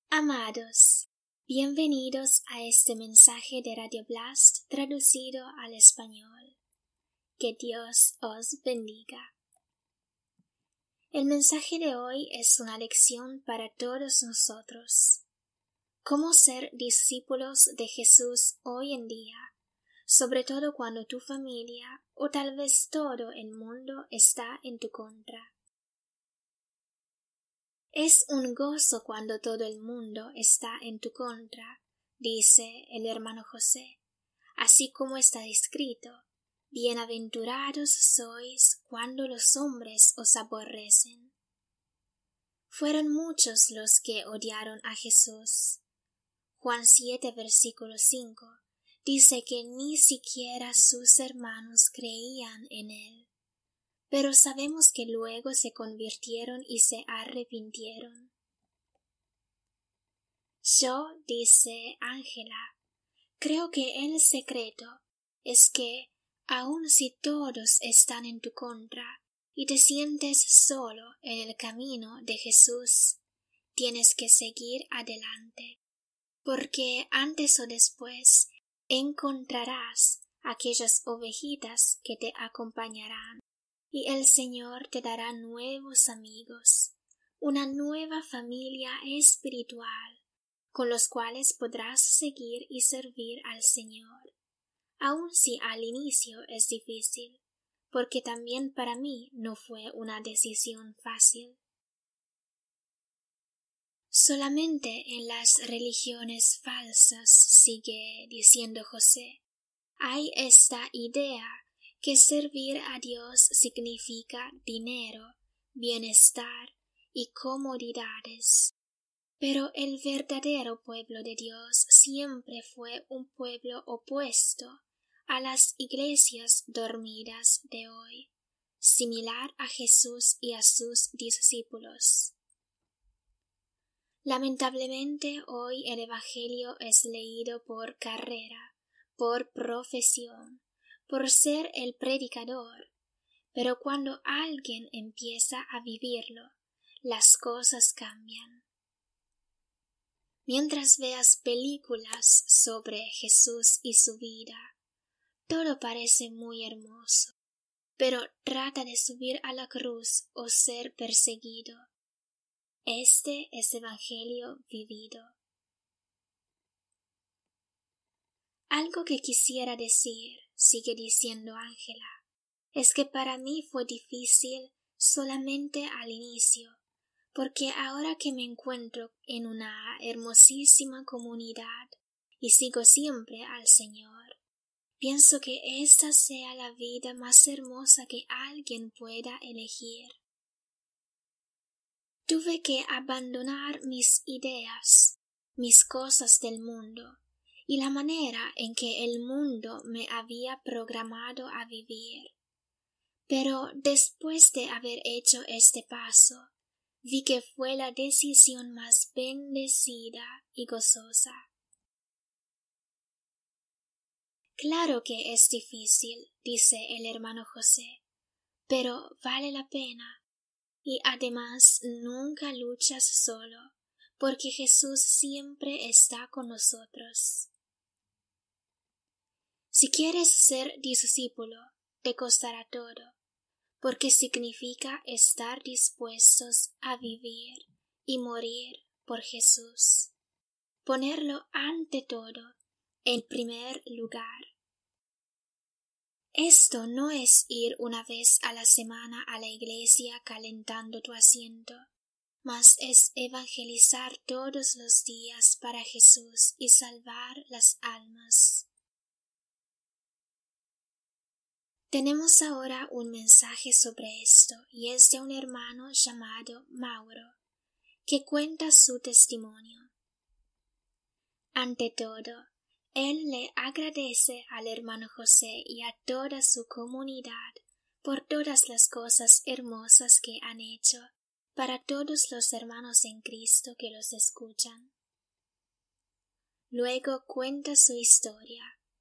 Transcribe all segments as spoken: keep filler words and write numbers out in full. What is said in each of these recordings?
Amados, bienvenidos a este mensaje de Radio Blast traducido al español. Que Dios os bendiga. El mensaje de hoy es una lección para todos nosotros. Cómo ser discípulos de Jesús hoy en día, sobre todo cuando tu familia o tal vez todo el mundo está en tu contra. Es un gozo cuando todo el mundo está en tu contra, dice el hermano José, así como está escrito: bienaventurados sois cuando los hombres os aborrecen. Fueron muchos los que odiaron a Jesús. Juan siete versículo cinco dice que ni siquiera sus hermanos creían en él. Pero sabemos que luego se convirtieron y se arrepintieron. Yo, dice Ángela, creo que el secreto es que, aun si todos están en tu contra y te sientes solo en el camino de Jesús, tienes que seguir adelante, porque antes o después encontrarás aquellas ovejitas que te acompañarán. Y el Señor te dará nuevos amigos, una nueva familia espiritual, con los cuales podrás seguir y servir al Señor, aun si al inicio es difícil, porque también para mí no fue una decisión fácil. Solamente en las religiones falsas, sigue diciendo José, hay esta idea que servir a Dios significa dinero, bienestar y comodidades. Pero el verdadero pueblo de Dios siempre fue un pueblo opuesto a las iglesias dormidas de hoy, similar a Jesús y a sus discípulos. Lamentablemente hoy el Evangelio es leído por carrera, por profesión, por ser el predicador, pero cuando alguien empieza a vivirlo, las cosas cambian. Mientras veas películas sobre Jesús y su vida, todo parece muy hermoso, pero trata de subir a la cruz o ser perseguido. Este es Evangelio vivido. Algo que quisiera decir, sigue diciendo Ángela, es que para mí fue difícil solamente al inicio, porque ahora que me encuentro en una hermosísima comunidad y sigo siempre al Señor, pienso que esta sea la vida más hermosa que alguien pueda elegir. Tuve que abandonar mis ideas, mis cosas del mundo, y la manera en que el mundo me había programado a vivir. Pero después de haber hecho este paso, vi que fue la decisión más bendecida y gozosa. Claro que es difícil, dice el hermano José, pero vale la pena, y además nunca luchas solo, porque Jesús siempre está con nosotros. Si quieres ser discípulo, te costará todo, porque significa estar dispuestos a vivir y morir por Jesús, ponerlo ante todo en primer lugar. Esto no es ir una vez a la semana a la iglesia calentando tu asiento, mas es evangelizar todos los días para Jesús y salvar las almas. Tenemos ahora un mensaje sobre esto, y es de un hermano llamado Mauro, que cuenta su testimonio. Ante todo, él le agradece al hermano José y a toda su comunidad por todas las cosas hermosas que han hecho para todos los hermanos en Cristo que los escuchan. Luego cuenta su historia.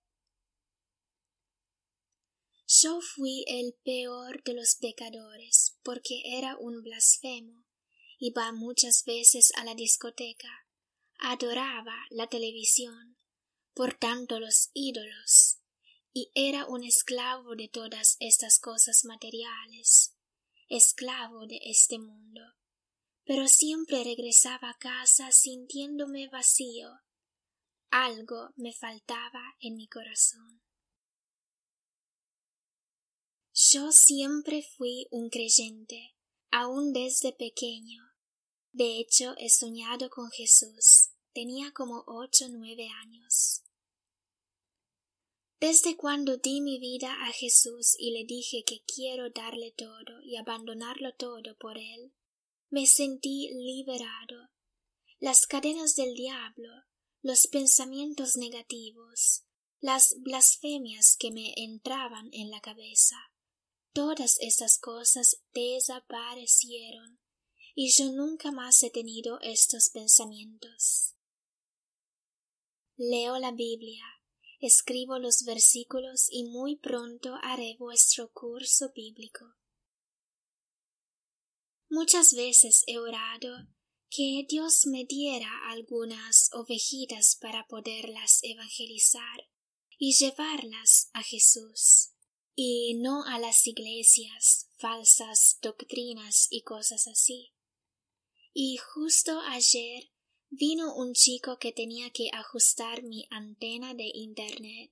Yo fui el peor de los pecadores, porque era un blasfemo, iba muchas veces a la discoteca, adoraba la televisión, por tanto los ídolos, y era un esclavo de todas estas cosas materiales, esclavo de este mundo. Pero siempre regresaba a casa sintiéndome vacío. Algo me faltaba en mi corazón. Yo siempre fui un creyente, aún desde pequeño. De hecho, he soñado con Jesús. Tenía como ocho o nueve años. Desde cuando di mi vida a Jesús y le dije que quiero darle todo y abandonarlo todo por Él, me sentí liberado. Las cadenas del diablo, los pensamientos negativos, las blasfemias que me entraban en la cabeza, todas esas cosas desaparecieron, y yo nunca más he tenido estos pensamientos. Leo la Biblia, escribo los versículos y muy pronto haré vuestro curso bíblico. Muchas veces he orado que Dios me diera algunas ovejitas para poderlas evangelizar y llevarlas a Jesús, y no a las iglesias, falsas doctrinas y cosas así. Y justo ayer vino un chico que tenía que ajustar mi antena de internet.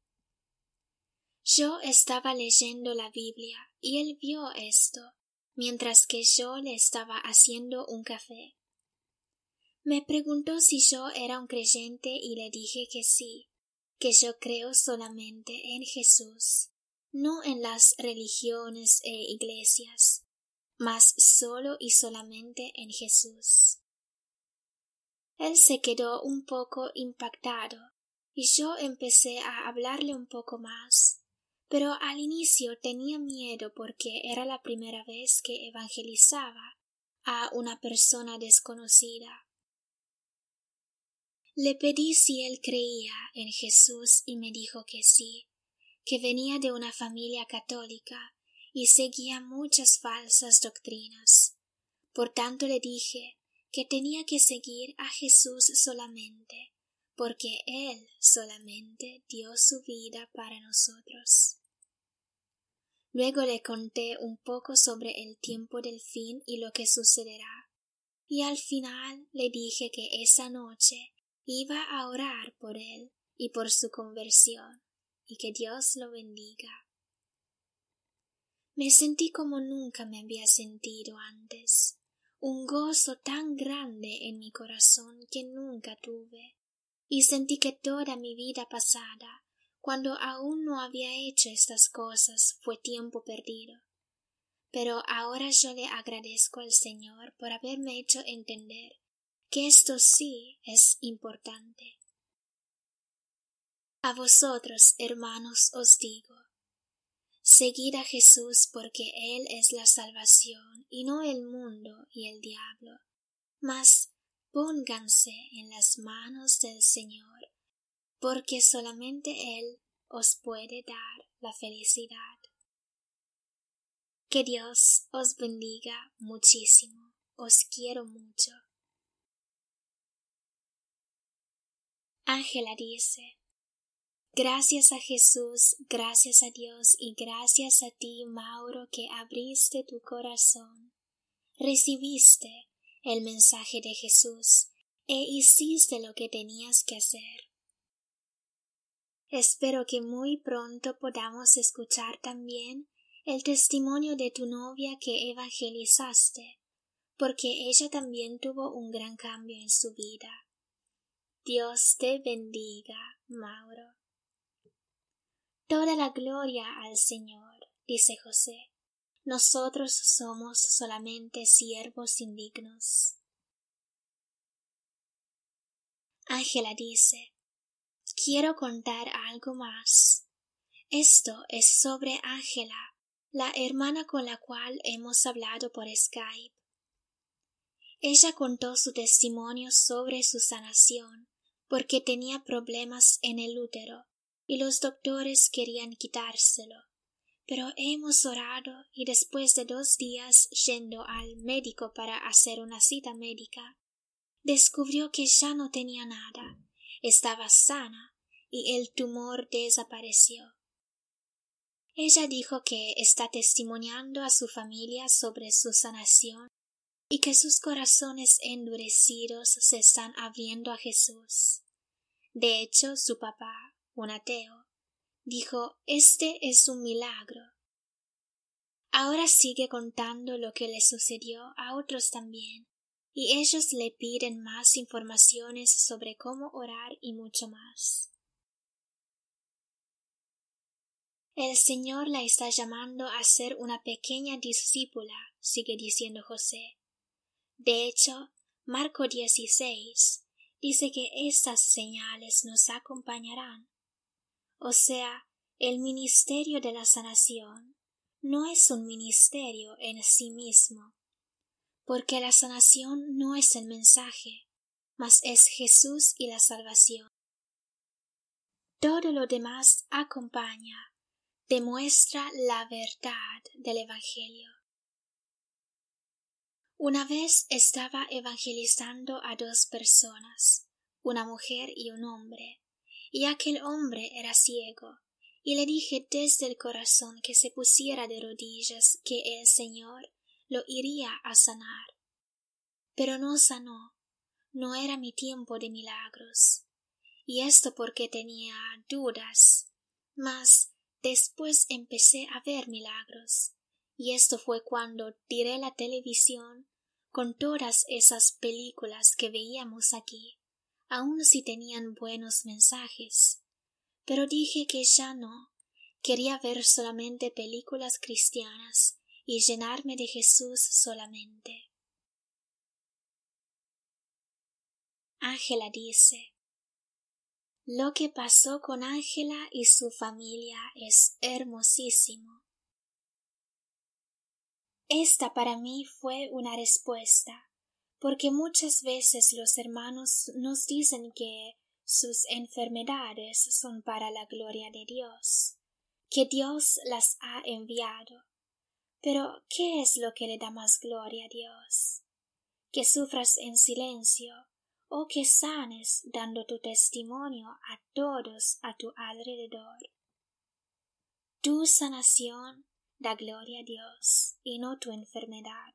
Yo estaba leyendo la Biblia y él vio esto, mientras que yo le estaba haciendo un café. Me preguntó si yo era un creyente y le dije que sí, que yo creo solamente en Jesús, no en las religiones e iglesias, mas solo y solamente en Jesús. Él se quedó un poco impactado, y yo empecé a hablarle un poco más, pero al inicio tenía miedo porque era la primera vez que evangelizaba a una persona desconocida. Le pedí si él creía en Jesús y me dijo que sí, que venía de una familia católica y seguía muchas falsas doctrinas. Por tanto le dije que tenía que seguir a Jesús solamente, porque Él solamente dio su vida para nosotros. Luego le conté un poco sobre el tiempo del fin y lo que sucederá, y al final le dije que esa noche iba a orar por él y por su conversión, y que Dios lo bendiga. Me sentí como nunca me había sentido antes, un gozo tan grande en mi corazón que nunca tuve, y sentí que toda mi vida pasada, cuando aún no había hecho estas cosas, fue tiempo perdido. Pero ahora yo le agradezco al Señor por haberme hecho entender que esto sí es importante. A vosotros, hermanos, os digo, seguid a Jesús porque Él es la salvación y no el mundo y el diablo, mas pónganse en las manos del Señor, porque solamente Él os puede dar la felicidad. Que Dios os bendiga muchísimo, os quiero mucho. Ángela dice: gracias a Jesús, gracias a Dios y gracias a ti, Mauro, que abriste tu corazón, recibiste el mensaje de Jesús e hiciste lo que tenías que hacer. Espero que muy pronto podamos escuchar también el testimonio de tu novia que evangelizaste, porque ella también tuvo un gran cambio en su vida. Dios te bendiga, Mauro. Toda la gloria al Señor, dice José. Nosotros somos solamente siervos indignos. Ángela dice: quiero contar algo más. Esto es sobre Ángela, la hermana con la cual hemos hablado por Skype. Ella contó su testimonio sobre su sanación, porque tenía problemas en el útero, y los doctores querían quitárselo. Pero hemos orado y después de dos días yendo al médico para hacer una cita médica, descubrió que ya no tenía nada, estaba sana y el tumor desapareció. Ella dijo que está testimoniando a su familia sobre su sanación y que sus corazones endurecidos se están abriendo a Jesús. De hecho, su papá, un ateo, dijo: «Este es un milagro». Ahora sigue contando lo que le sucedió a otros también, y ellos le piden más informaciones sobre cómo orar y mucho más. El Señor la está llamando a ser una pequeña discípula, sigue diciendo José. De hecho, Marcos dieciséis dice que estas señales nos acompañarán. O sea, el ministerio de la sanación no es un ministerio en sí mismo, porque la sanación no es el mensaje, mas es Jesús y la salvación. Todo lo demás acompaña, demuestra la verdad del Evangelio. Una vez estaba evangelizando a dos personas, una mujer y un hombre, y aquel hombre era ciego, y le dije desde el corazón que se pusiera de rodillas, que el Señor lo iría a sanar. Pero no sanó, no era mi tiempo de milagros, y esto porque tenía dudas, mas después empecé a ver milagros, y esto fue cuando tiré la televisión con todas esas películas que veíamos aquí, aun si tenían buenos mensajes. Pero dije que ya no, quería ver solamente películas cristianas y llenarme de Jesús solamente. Ángela dice: lo que pasó con Ángela y su familia es hermosísimo. Esta para mí fue una respuesta, porque muchas veces los hermanos nos dicen que sus enfermedades son para la gloria de Dios, que Dios las ha enviado. Pero, ¿qué es lo que le da más gloria a Dios? ¿Que sufras en silencio o que sanes dando tu testimonio a todos a tu alrededor? Tu sanación da gloria a Dios y no tu enfermedad.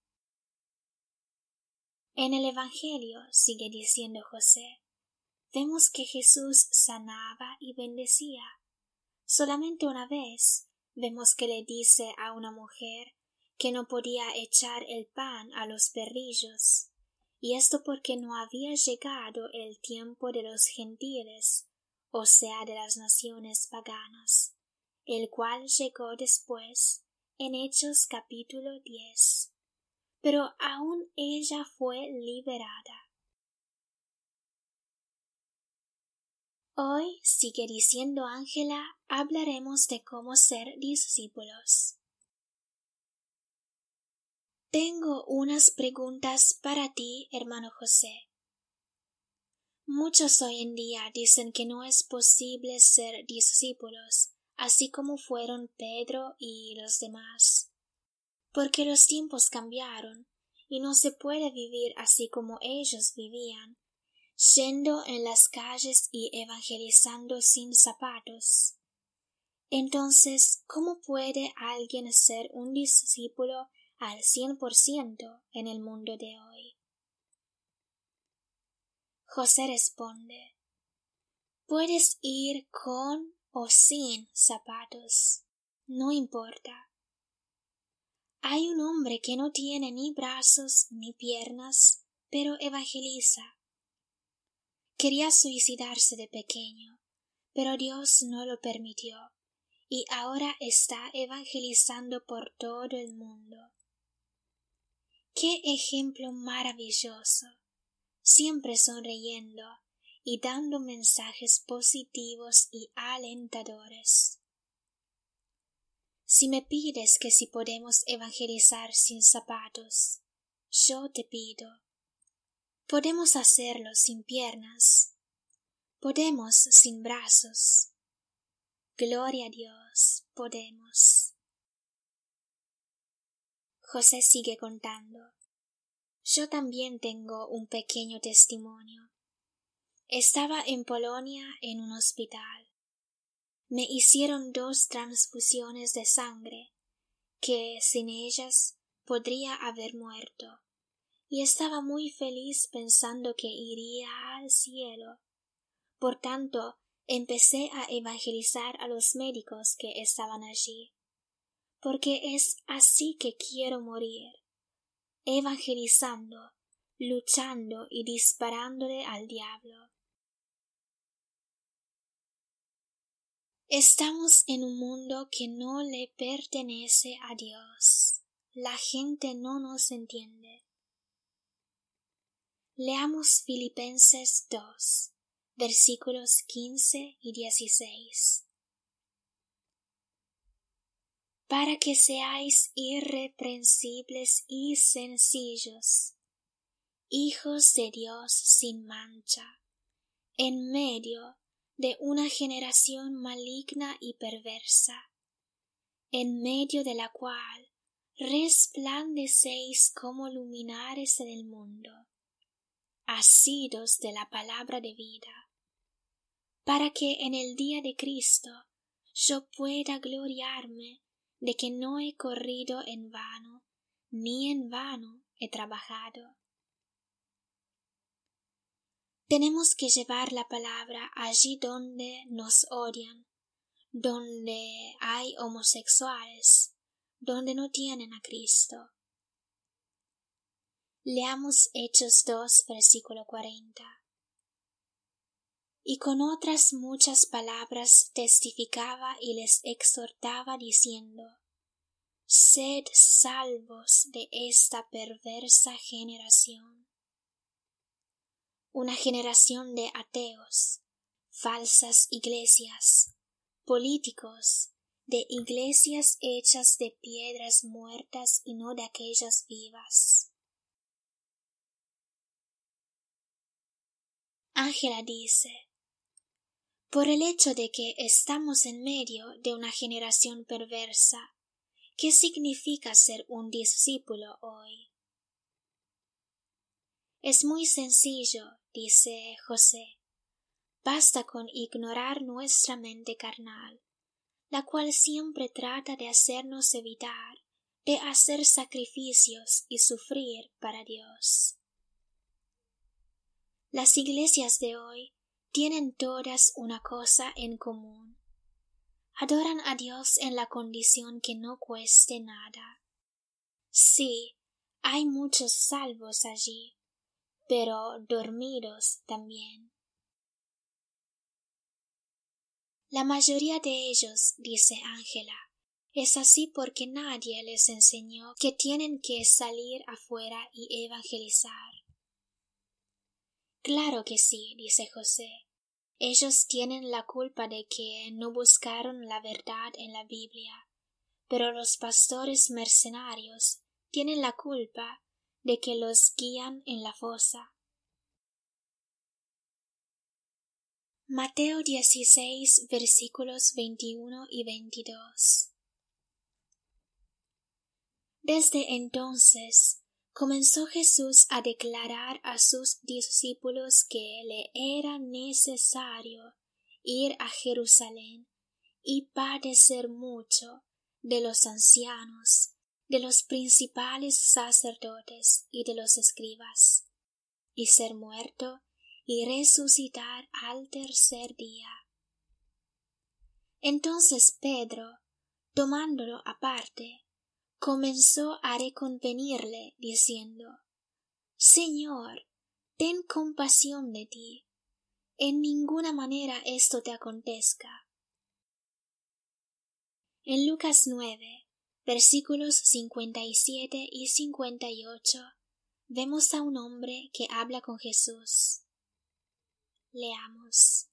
En el Evangelio, sigue diciendo José, vemos que Jesús sanaba y bendecía. Solamente una vez vemos que le dice a una mujer que no podía echar el pan a los perrillos, y esto porque no había llegado el tiempo de los gentiles, o sea, de las naciones paganas, el cual llegó después en Hechos capítulo diez. Pero aún ella fue liberada. Hoy, sigue diciendo Ángela, hablaremos de cómo ser discípulos. Tengo unas preguntas para ti, hermano José. Muchos hoy en día dicen que no es posible ser discípulos, así como fueron Pedro y los demás, porque los tiempos cambiaron y no se puede vivir así como ellos vivían, yendo en las calles y evangelizando sin zapatos. Entonces, ¿cómo puede alguien ser un discípulo al cien por ciento en el mundo de hoy? José responde: puedes ir con o sin zapatos, no importa. Hay un hombre que no tiene ni brazos ni piernas, pero evangeliza. Quería suicidarse de pequeño, pero Dios no lo permitió, y ahora está evangelizando por todo el mundo. ¡Qué ejemplo maravilloso! Siempre sonriendo y dando mensajes positivos y alentadores. Si me pides que si podemos evangelizar sin zapatos, yo te pido, podemos hacerlo sin piernas, podemos sin brazos. Gloria a Dios, podemos. José sigue contando. Yo también tengo un pequeño testimonio. Estaba en Polonia en un hospital. Me hicieron dos transfusiones de sangre, que sin ellas podría haber muerto, y estaba muy feliz pensando que iría al cielo. Por tanto, empecé a evangelizar a los médicos que estaban allí, porque es así que quiero morir, evangelizando, luchando y disparándole al diablo. Estamos en un mundo que no le pertenece a Dios. La gente no nos entiende. Leamos Filipenses dos, versículos quince y dieciséis. Para que seáis irreprensibles y sencillos, hijos de Dios sin mancha, en medio de una generación maligna y perversa, en medio de la cual resplandecéis como luminares en el mundo, asidos de la palabra de vida, para que en el día de Cristo yo pueda gloriarme de que no he corrido en vano, ni en vano he trabajado. Tenemos que llevar la palabra allí donde nos odian, donde hay homosexuales, donde no tienen a Cristo. Leamos Hechos dos, versículo cuarenta. Y con otras muchas palabras testificaba y les exhortaba diciendo: Sed salvos de esta perversa generación. Una generación de ateos, falsas iglesias, políticos, de iglesias hechas de piedras muertas y no de aquellas vivas. Ángela dice: por el hecho de que estamos en medio de una generación perversa, ¿qué significa ser un discípulo hoy? Es muy sencillo, dice José. Basta con ignorar nuestra mente carnal, la cual siempre trata de hacernos evitar de hacer sacrificios y sufrir para Dios. Las iglesias de hoy tienen todas una cosa en común. Adoran a Dios en la condición que no cueste nada. Sí, hay muchos salvos allí, pero dormidos también. La mayoría de ellos, dice Ángela, es así porque nadie les enseñó que tienen que salir afuera y evangelizar. Claro que sí, dice José. Ellos tienen la culpa de que no buscaron la verdad en la Biblia, pero los pastores mercenarios tienen la culpa de que los guían en la fosa. Mateo dieciséis, versículos veintiuno y veintidós. Desde entonces comenzó Jesús a declarar a sus discípulos que le era necesario ir a Jerusalén y padecer mucho de los ancianos, de los principales sacerdotes y de los escribas, y ser muerto y resucitar al tercer día. Entonces Pedro, tomándolo aparte, comenzó a reconvenirle, diciendo: Señor, ten compasión de ti, en ninguna manera esto te acontezca. En Lucas nueve, versículos cincuenta y siete y cincuenta y ocho, vemos a un hombre que habla con Jesús. Leamos.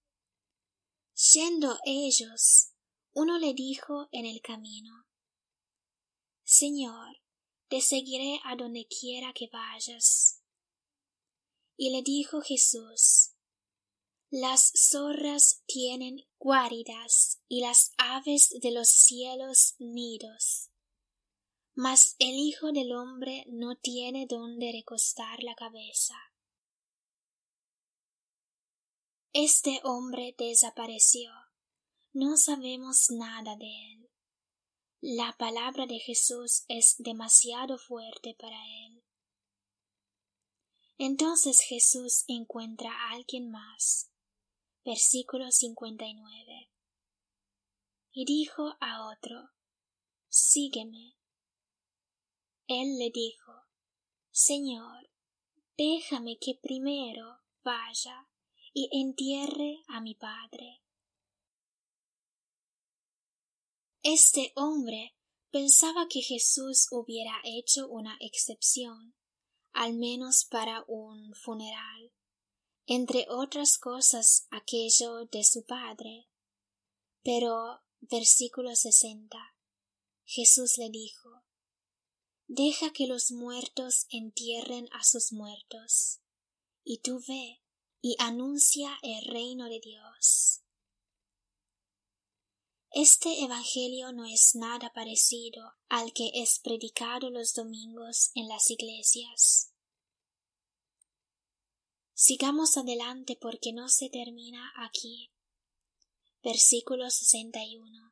Yendo ellos, uno le dijo en el camino: Señor, te seguiré a donde quiera que vayas. Y le dijo Jesús: Las zorras tienen guaridas y las aves de los cielos nidos, mas el Hijo del hombre no tiene donde recostar la cabeza. Este hombre desapareció. No sabemos nada de él. La palabra de Jesús es demasiado fuerte para él. Entonces Jesús encuentra a alguien más. Versículo cincuenta y nueve. Y dijo a otro: Sígueme. Él le dijo: Señor, déjame que primero vaya y entierre a mi padre. Este hombre pensaba que Jesús hubiera hecho una excepción, al menos para un funeral, entre otras cosas aquello de su padre. Pero, versículo sesenta, Jesús le dijo: Deja que los muertos entierren a sus muertos, y tú ve y anuncia el reino de Dios. Este evangelio no es nada parecido al que es predicado los domingos en las iglesias. Sigamos adelante porque no se termina aquí. Versículo sesenta y uno.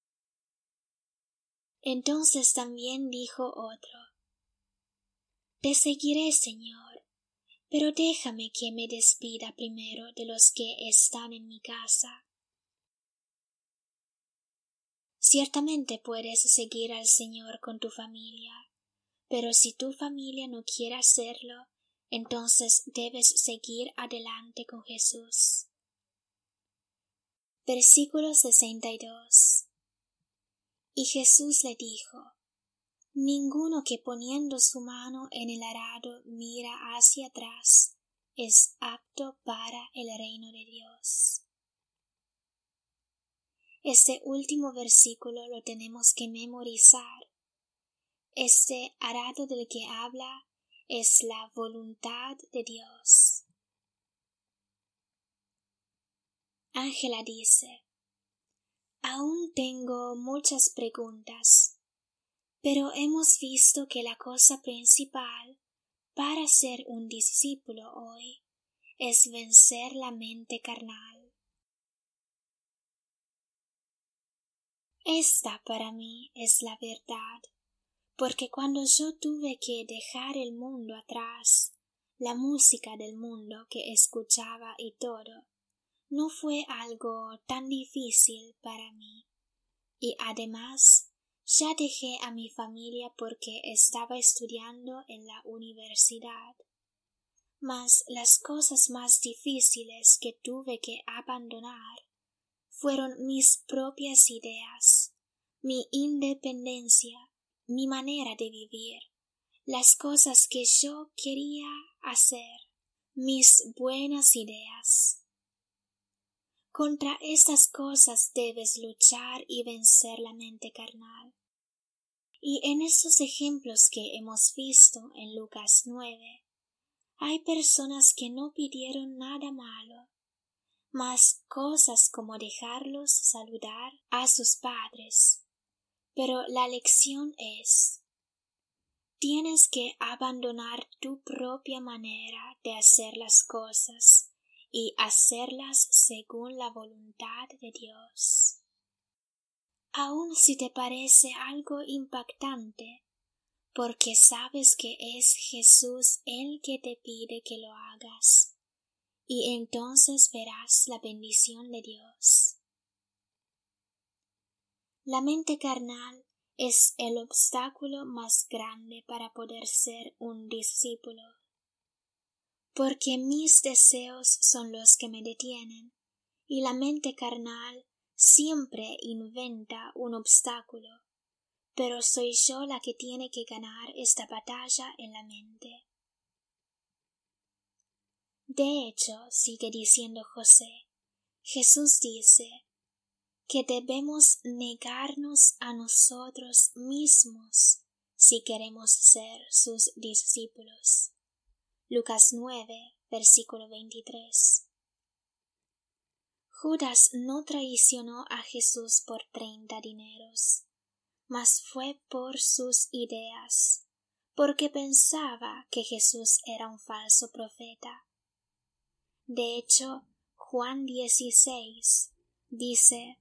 Entonces también dijo otro: Te seguiré, Señor, pero déjame que me despida primero de los que están en mi casa. Ciertamente puedes seguir al Señor con tu familia, pero si tu familia no quiere hacerlo, entonces debes seguir adelante con Jesús. Versículo sesenta y dos. Y Jesús le dijo: Ninguno que poniendo su mano en el arado mira hacia atrás es apto para el reino de Dios. Este último versículo lo tenemos que memorizar. Este arado del que habla es la voluntad de Dios. Ángela dice: Aún tengo muchas preguntas, pero hemos visto que la cosa principal para ser un discípulo hoy es vencer la mente carnal. Esta para mí es la verdad, porque cuando yo tuve que dejar el mundo atrás, la música del mundo que escuchaba y todo, no fue algo tan difícil para mí. Y además, ya dejé a mi familia porque estaba estudiando en la universidad. Mas las cosas más difíciles que tuve que abandonar fueron mis propias ideas, mi independencia, mi manera de vivir, las cosas que yo quería hacer, mis buenas ideas. Contra estas cosas debes luchar y vencer la mente carnal. Y en estos ejemplos que hemos visto en Lucas nueve, hay personas que no pidieron nada malo, mas cosas como dejarlos saludar a sus padres. Pero la lección es: tienes que abandonar tu propia manera de hacer las cosas y hacerlas según la voluntad de Dios. Aun si te parece algo impactante, porque sabes que es Jesús el que te pide que lo hagas, y entonces verás la bendición de Dios. La mente carnal es el obstáculo más grande para poder ser un discípulo, porque mis deseos son los que me detienen, y la mente carnal siempre inventa un obstáculo, pero soy yo la que tiene que ganar esta batalla en la mente. De hecho, sigue diciendo José, Jesús dice que debemos negarnos a nosotros mismos si queremos ser sus discípulos. Lucas nueve, versículo veintitrés. Judas no traicionó a Jesús por treinta dineros, mas fue por sus ideas, porque pensaba que Jesús era un falso profeta. De hecho, Juan dieciséis dice: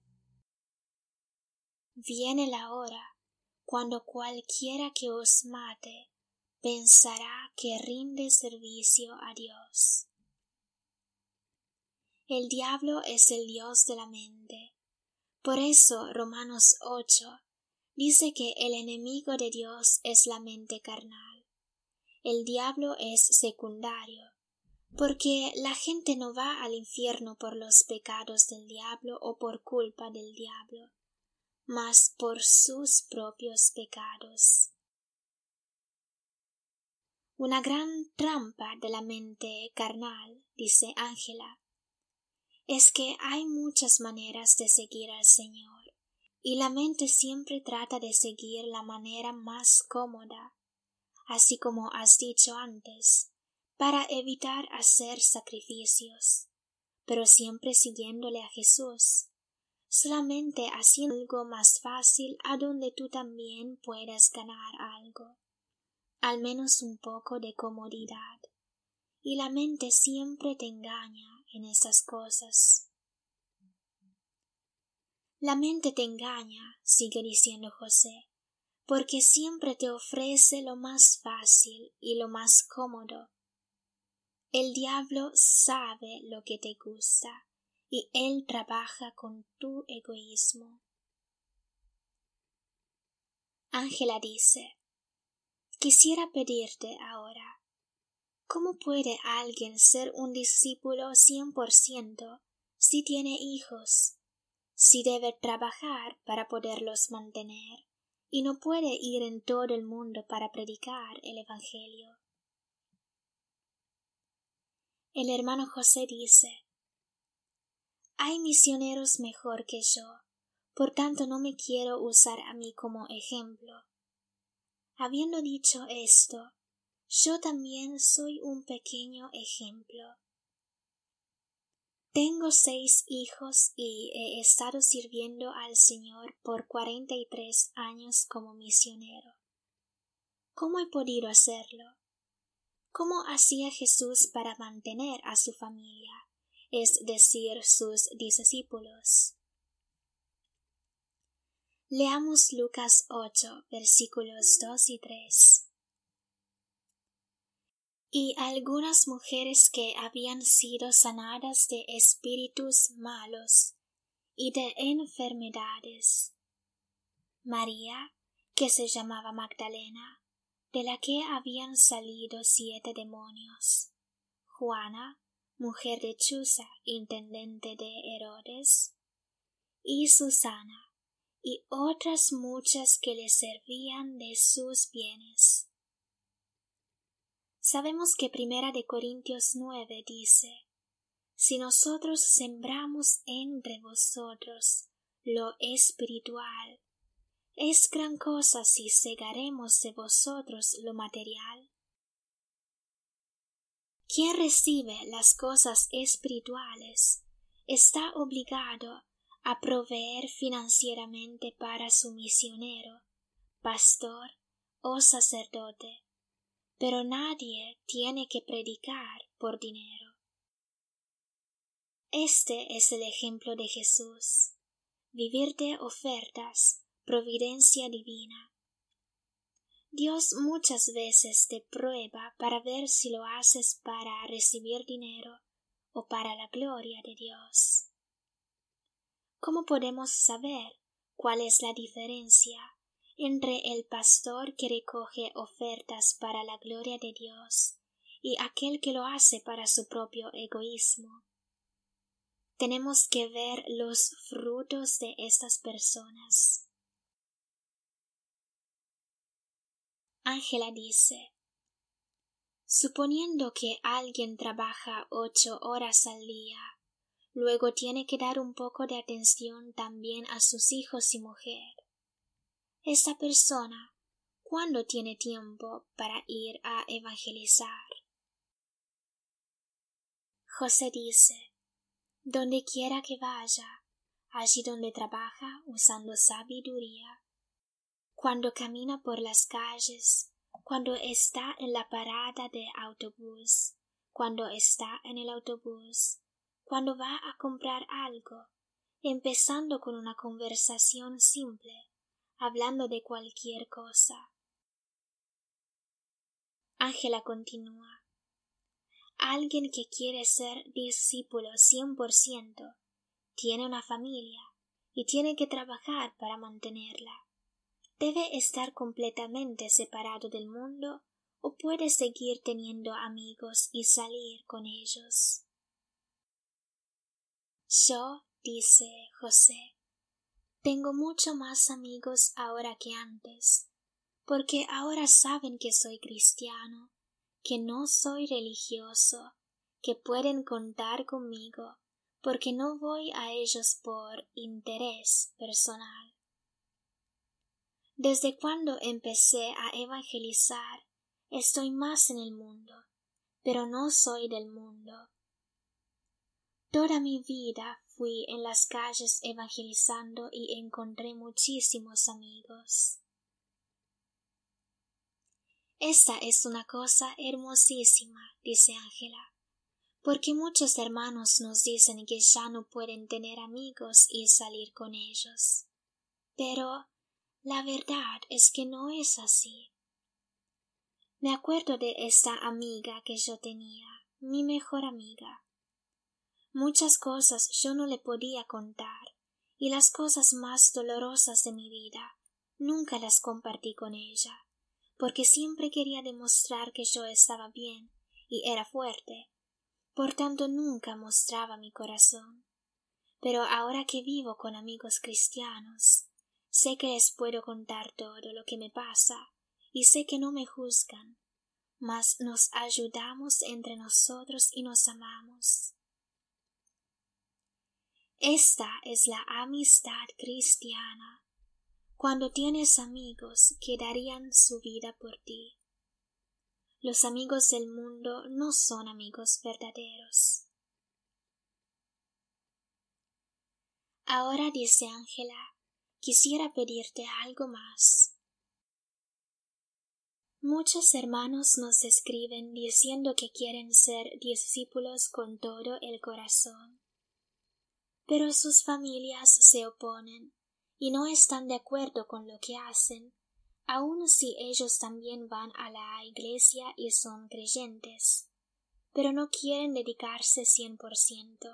Viene la hora cuando cualquiera que os mate pensará que rinde servicio a Dios. El diablo es el dios de la mente. Por eso Romanos ocho dice que el enemigo de Dios es la mente carnal. El diablo es secundario, porque la gente no va al infierno por los pecados del diablo o por culpa del diablo, mas por sus propios pecados. Una gran trampa de la mente carnal, dice Ángela, es que hay muchas maneras de seguir al Señor, y la mente siempre trata de seguir la manera más cómoda, así como has dicho antes, para evitar hacer sacrificios, pero siempre siguiéndole a Jesús, solamente haciendo algo más fácil a donde tú también puedas ganar algo, al menos un poco de comodidad, y la mente siempre te engaña en esas cosas. La mente te engaña, sigue diciendo José, porque siempre te ofrece lo más fácil y lo más cómodo. El diablo sabe lo que te gusta, y él trabaja con tu egoísmo. Ángela dice: Quisiera pedirte ahora, ¿cómo puede alguien ser un discípulo cien por ciento si tiene hijos, si debe trabajar para poderlos mantener, y no puede ir en todo el mundo para predicar el Evangelio? El hermano José dice: Hay misioneros mejor que yo, por tanto no me quiero usar a mí como ejemplo. Habiendo dicho esto, yo también soy un pequeño ejemplo. Tengo seis hijos y he estado sirviendo al Señor por cuarenta y tres años como misionero. ¿Cómo he podido hacerlo? ¿Cómo hacía Jesús para mantener a su familia, es decir, sus discípulos? Leamos Lucas ocho, versículos dos y tres. Y algunas mujeres que habían sido sanadas de espíritus malos y de enfermedades. María, que se llamaba Magdalena, de la que habían salido siete demonios. Juana, mujer de Chuza, intendente de Herodes, y Susana, y otras muchas que le servían de sus bienes. Sabemos que Primera de Corintios nueve dice: Si nosotros sembramos entre vosotros lo espiritual, ¿es gran cosa si segaremos de vosotros lo material? Quien recibe las cosas espirituales está obligado a proveer financieramente para su misionero, pastor o sacerdote, pero nadie tiene que predicar por dinero. Este es el ejemplo de Jesús: vivir de ofertas, providencia divina. Dios muchas veces te prueba para ver si lo haces para recibir dinero o para la gloria de Dios. ¿Cómo podemos saber cuál es la diferencia entre el pastor que recoge ofertas para la gloria de Dios y aquel que lo hace para su propio egoísmo? Tenemos que ver los frutos de estas personas. Ángela dice: suponiendo que alguien trabaja ocho horas al día, luego tiene que dar un poco de atención también a sus hijos y mujer. Esta persona, ¿cuándo tiene tiempo para ir a evangelizar? José dice: donde quiera que vaya, allí donde trabaja usando sabiduría, cuando camina por las calles, cuando está en la parada de autobús, cuando está en el autobús, cuando va a comprar algo, empezando con una conversación simple, hablando de cualquier cosa. Ángela continúa. Alguien que quiere ser discípulo cien por ciento tiene una familia y tiene que trabajar para mantenerla. Debe estar completamente separado del mundo o puede seguir teniendo amigos y salir con ellos. Yo, dice José, tengo mucho más amigos ahora que antes, porque ahora saben que soy cristiano, que no soy religioso, que pueden contar conmigo, porque no voy a ellos por interés personal. Desde cuando empecé a evangelizar, estoy más en el mundo, pero no soy del mundo. Toda mi vida fui en las calles evangelizando y encontré muchísimos amigos. Esta es una cosa hermosísima, dice Ángela, porque muchos hermanos nos dicen que ya no pueden tener amigos y salir con ellos. Pero la verdad es que no es así. Me acuerdo de esta amiga que yo tenía, mi mejor amiga. Muchas cosas yo no le podía contar, y las cosas más dolorosas de mi vida nunca las compartí con ella, porque siempre quería demostrar que yo estaba bien y era fuerte, por tanto nunca mostraba mi corazón. Pero ahora que vivo con amigos cristianos, sé que les puedo contar todo lo que me pasa, y sé que no me juzgan, mas nos ayudamos entre nosotros y nos amamos. Esta es la amistad cristiana, cuando tienes amigos que darían su vida por ti. Los amigos del mundo no son amigos verdaderos. Ahora, dice Ángela, quisiera pedirte algo más. Muchos hermanos nos escriben diciendo que quieren ser discípulos con todo el corazón, pero sus familias se oponen y no están de acuerdo con lo que hacen, aun si ellos también van a la iglesia y son creyentes, pero no quieren dedicarse cien por ciento.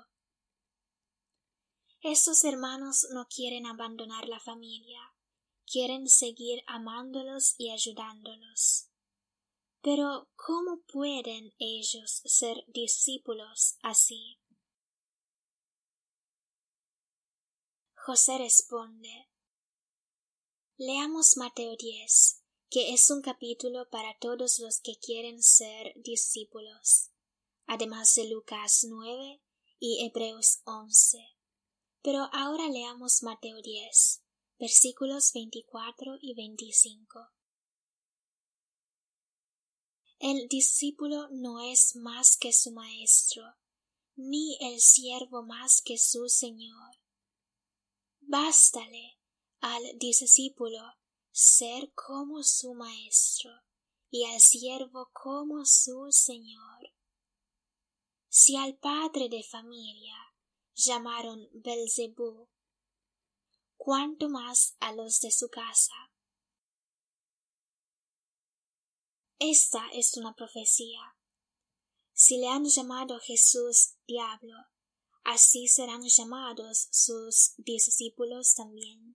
Estos hermanos no quieren abandonar la familia, quieren seguir amándolos y ayudándolos. Pero ¿cómo pueden ellos ser discípulos así? José responde. Leamos Mateo diez, que es un capítulo para todos los que quieren ser discípulos, además de Lucas nueve y Hebreos once. Pero ahora leamos Mateo diez, versículos veinticuatro y veinticinco. El discípulo no es más que su maestro, ni el siervo más que su señor. Bástale al discípulo ser como su maestro y al siervo como su señor. Si al padre de familia llamaron Belzebú, cuánto más a los de su casa. Esta es una profecía. Si le han llamado Jesús diablo, así serán llamados sus discípulos también.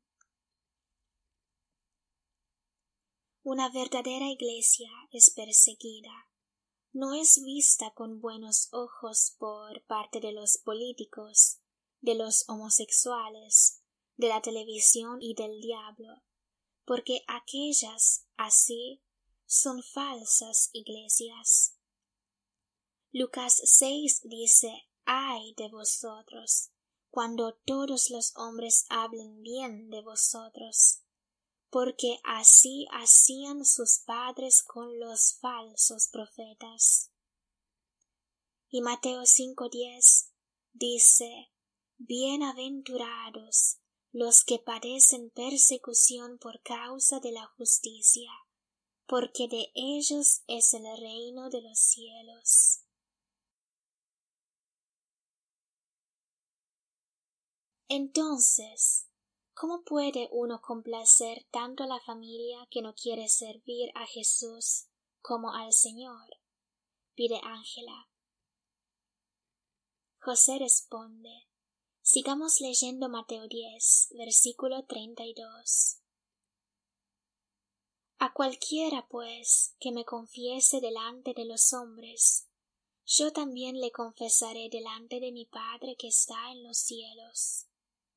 Una verdadera iglesia es perseguida, no es vista con buenos ojos por parte de los políticos, de los homosexuales, de la televisión y del diablo, porque aquellas así son falsas iglesias. Lucas seis dice, ay de vosotros, cuando todos los hombres hablen bien de vosotros, porque así hacían sus padres con los falsos profetas. Y Mateo cinco diez dice, bienaventurados los que padecen persecución por causa de la justicia, porque de ellos es el reino de los cielos. Entonces, ¿cómo puede uno complacer tanto a la familia que no quiere servir a Jesús como al Señor? Pide Ángela. José responde. Sigamos leyendo Mateo diez, versículo treinta y dos. A cualquiera, pues, que me confiese delante de los hombres, yo también le confesaré delante de mi Padre que está en los cielos.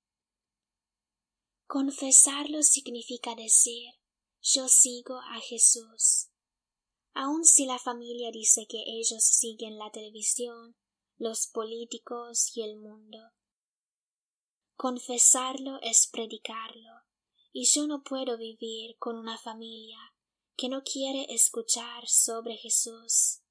Confesarlo significa decir, yo sigo a Jesús. Aun si la familia dice que ellos siguen la televisión, los políticos y el mundo. Confesarlo es predicarlo, y yo no puedo vivir con una familia que no quiere escuchar sobre Jesús.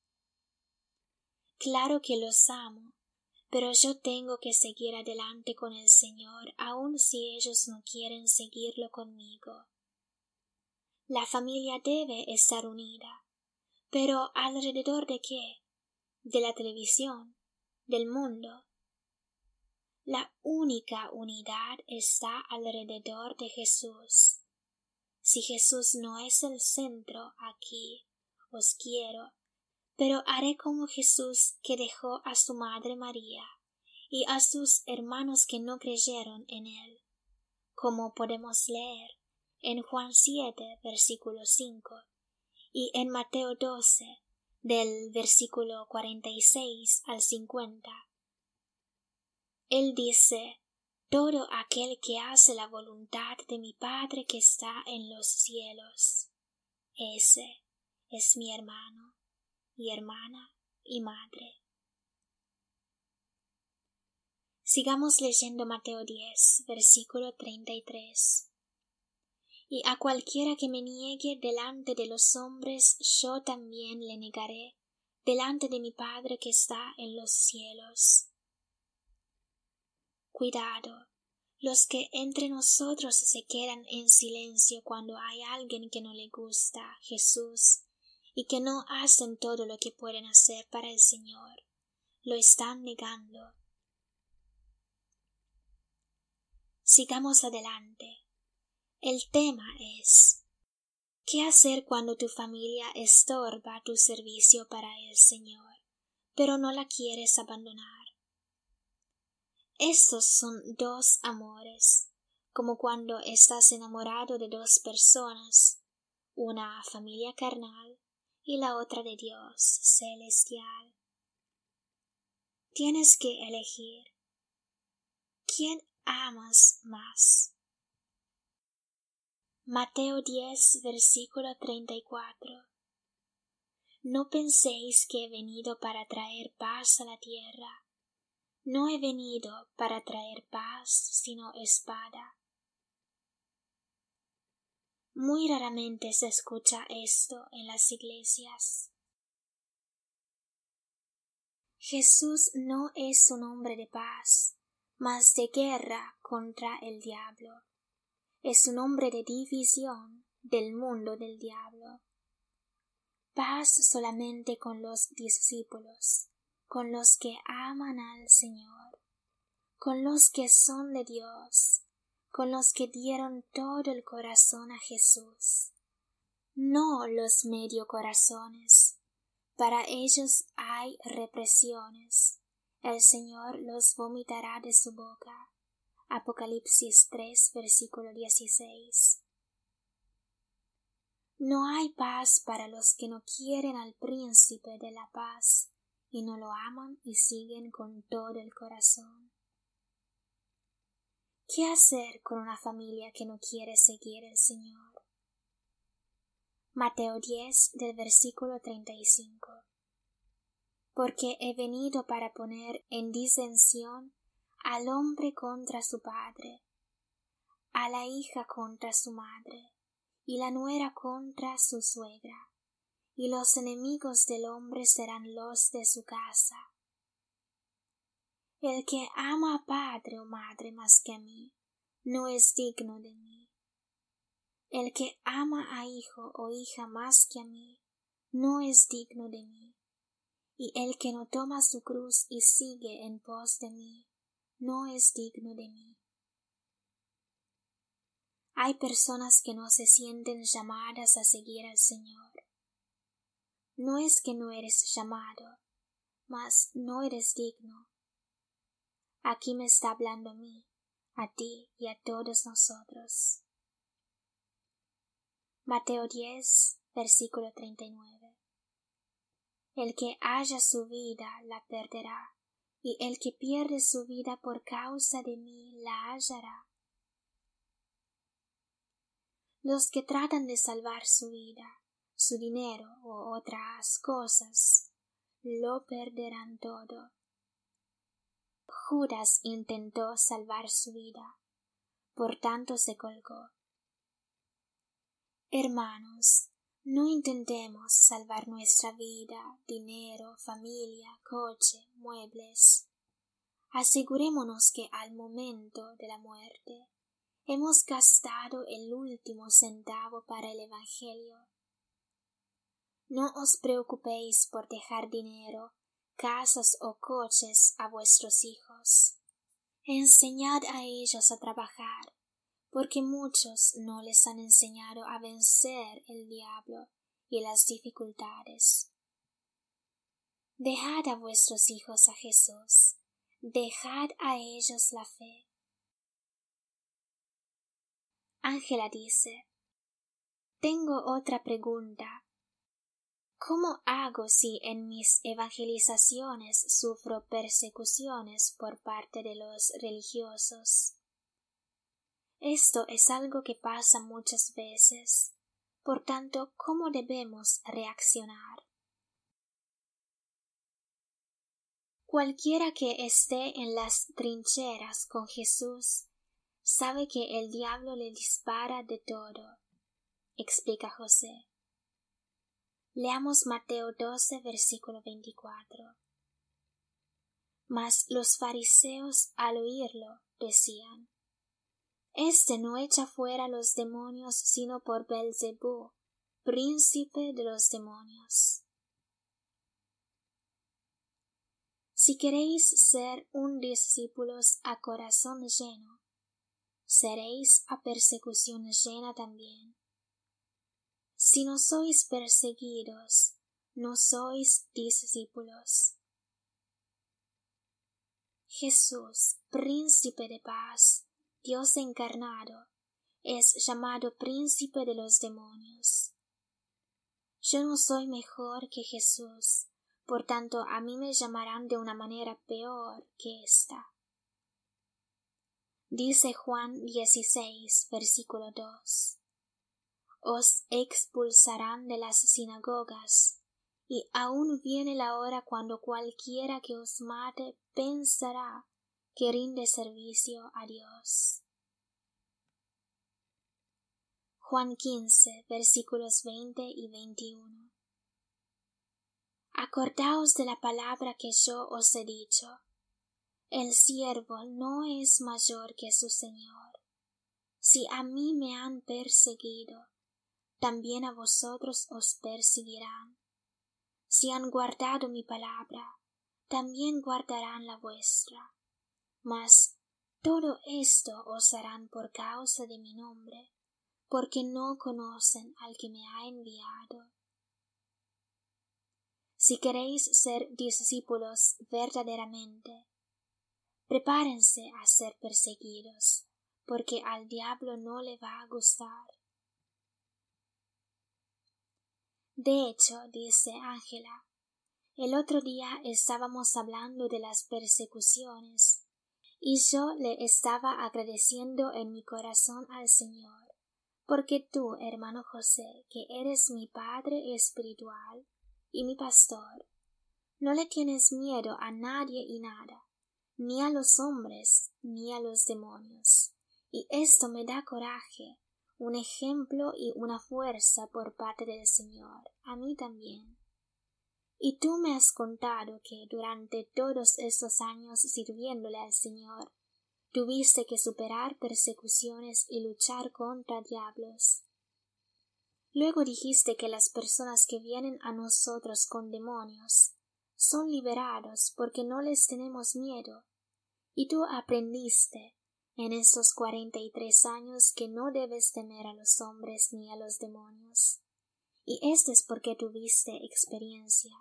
Claro que los amo, pero yo tengo que seguir adelante con el Señor, aun si ellos no quieren seguirlo conmigo. La familia debe estar unida, pero ¿alrededor de qué? ¿De la televisión? ¿Del mundo? La única unidad está alrededor de Jesús. Si Jesús no es el centro aquí, os quiero, pero haré como Jesús, que dejó a su madre María y a sus hermanos que no creyeron en él, como podemos leer en Juan siete, versículo cinco, y en Mateo doce, del versículo cuarenta y seis al cincuenta. Él dice, todo aquel que hace la voluntad de mi Padre que está en los cielos, ese es mi hermano, y hermana, y madre. Sigamos leyendo Mateo diez, versículo treinta y tres. Y a cualquiera que me niegue delante de los hombres, yo también le negaré delante de mi Padre que está en los cielos. Cuidado, los que entre nosotros se quedan en silencio cuando hay alguien que no le gusta Jesús y que no hacen todo lo que pueden hacer para el Señor, lo están negando. Sigamos adelante. El tema es, ¿qué hacer cuando tu familia estorba tu servicio para el Señor, pero no la quieres abandonar? Estos son dos amores, como cuando estás enamorado de dos personas, una familia carnal y la otra de Dios celestial. Tienes que elegir. ¿Quién amas más? Mateo diez, versículo treinta y cuatro. No penséis que he venido para traer paz a la tierra. No he venido para traer paz, sino espada. Muy raramente se escucha esto en las iglesias. Jesús no es un hombre de paz, mas de guerra contra el diablo. Es un hombre de división del mundo del diablo. Paz solamente con los discípulos, con los que aman al Señor, con los que son de Dios, con los que dieron todo el corazón a Jesús. No los medio corazones. Para ellos hay represiones. El Señor los vomitará de su boca. Apocalipsis tres, versículo dieciséis. No hay paz para los que no quieren al príncipe de la paz y no lo aman y siguen con todo el corazón. ¿Qué hacer con una familia que no quiere seguir al Señor? Mateo diez, del versículo treinta y cinco. Porque he venido para poner en disensión al hombre contra su padre, a la hija contra su madre, y la nuera contra su suegra, y los enemigos del hombre serán los de su casa. El que ama a padre o madre más que a mí, no es digno de mí. El que ama a hijo o hija más que a mí, no es digno de mí. Y el que no toma su cruz y sigue en pos de mí, no es digno de mí. Hay personas que no se sienten llamadas a seguir al Señor. No es que no eres llamado, mas no eres digno. Aquí me está hablando a mí, a ti y a todos nosotros. Mateo diez, versículo treinta y nueve. El que halla su vida la perderá, y el que pierde su vida por causa de mí la hallará. Los que tratan de salvar su vida, su dinero u otras cosas, lo perderán todo. Judas intentó salvar su vida, por tanto se colgó. Hermanos, no intentemos salvar nuestra vida, dinero, familia, coche, muebles. Asegurémonos que al momento de la muerte hemos gastado el último centavo para el Evangelio. No os preocupéis por dejar dinero, casas o coches a vuestros hijos. Enseñad a ellos a trabajar, porque muchos no les han enseñado a vencer el diablo y las dificultades. Dejad a vuestros hijos a Jesús, dejad a ellos la fe. Ángela dice: tengo otra pregunta. ¿Cómo hago si en mis evangelizaciones sufro persecuciones por parte de los religiosos? Esto es algo que pasa muchas veces. Por tanto, ¿cómo debemos reaccionar? Cualquiera que esté en las trincheras con Jesús sabe que el diablo le dispara de todo, explica José. Leamos Mateo doce, versículo veinticuatro. Mas los fariseos al oírlo decían: Este no echa fuera los demonios sino por Belzebú, príncipe de los demonios. Si queréis ser un discípulos a corazón lleno, seréis a persecución llena también. Si no sois perseguidos, no sois discípulos. Jesús, príncipe de paz, Dios encarnado, es llamado príncipe de los demonios. Yo no soy mejor que Jesús, por tanto a mí me llamarán de una manera peor que esta. Dice Juan dieciséis, versículo dos. Os expulsarán de las sinagogas, y aún viene la hora cuando cualquiera que os mate pensará que rinde servicio a Dios. Juan quince, versículos veinte y veintiuno. Acordaos de la palabra que yo os he dicho. El siervo no es mayor que su Señor. Si a mí me han perseguido, también a vosotros os perseguirán. Si han guardado mi palabra, también guardarán la vuestra. Mas todo esto os harán por causa de mi nombre, porque no conocen al que me ha enviado. Si queréis ser discípulos verdaderamente, prepárense a ser perseguidos, porque al diablo no le va a gustar. De hecho, dice Ángela, el otro día estábamos hablando de las persecuciones, y yo le estaba agradeciendo en mi corazón al Señor, porque tú, hermano José, que eres mi padre espiritual y mi pastor, no le tienes miedo a nadie y nada, ni a los hombres, ni a los demonios, y esto me da coraje, un ejemplo y una fuerza por parte del Señor, a mí también. Y tú me has contado que durante todos estos años sirviéndole al Señor, tuviste que superar persecuciones y luchar contra diablos. Luego dijiste que las personas que vienen a nosotros con demonios son liberados porque no les tenemos miedo, y tú aprendiste en estos cuarenta y tres años que no debes temer a los hombres ni a los demonios, y esto es porque tuviste experiencia.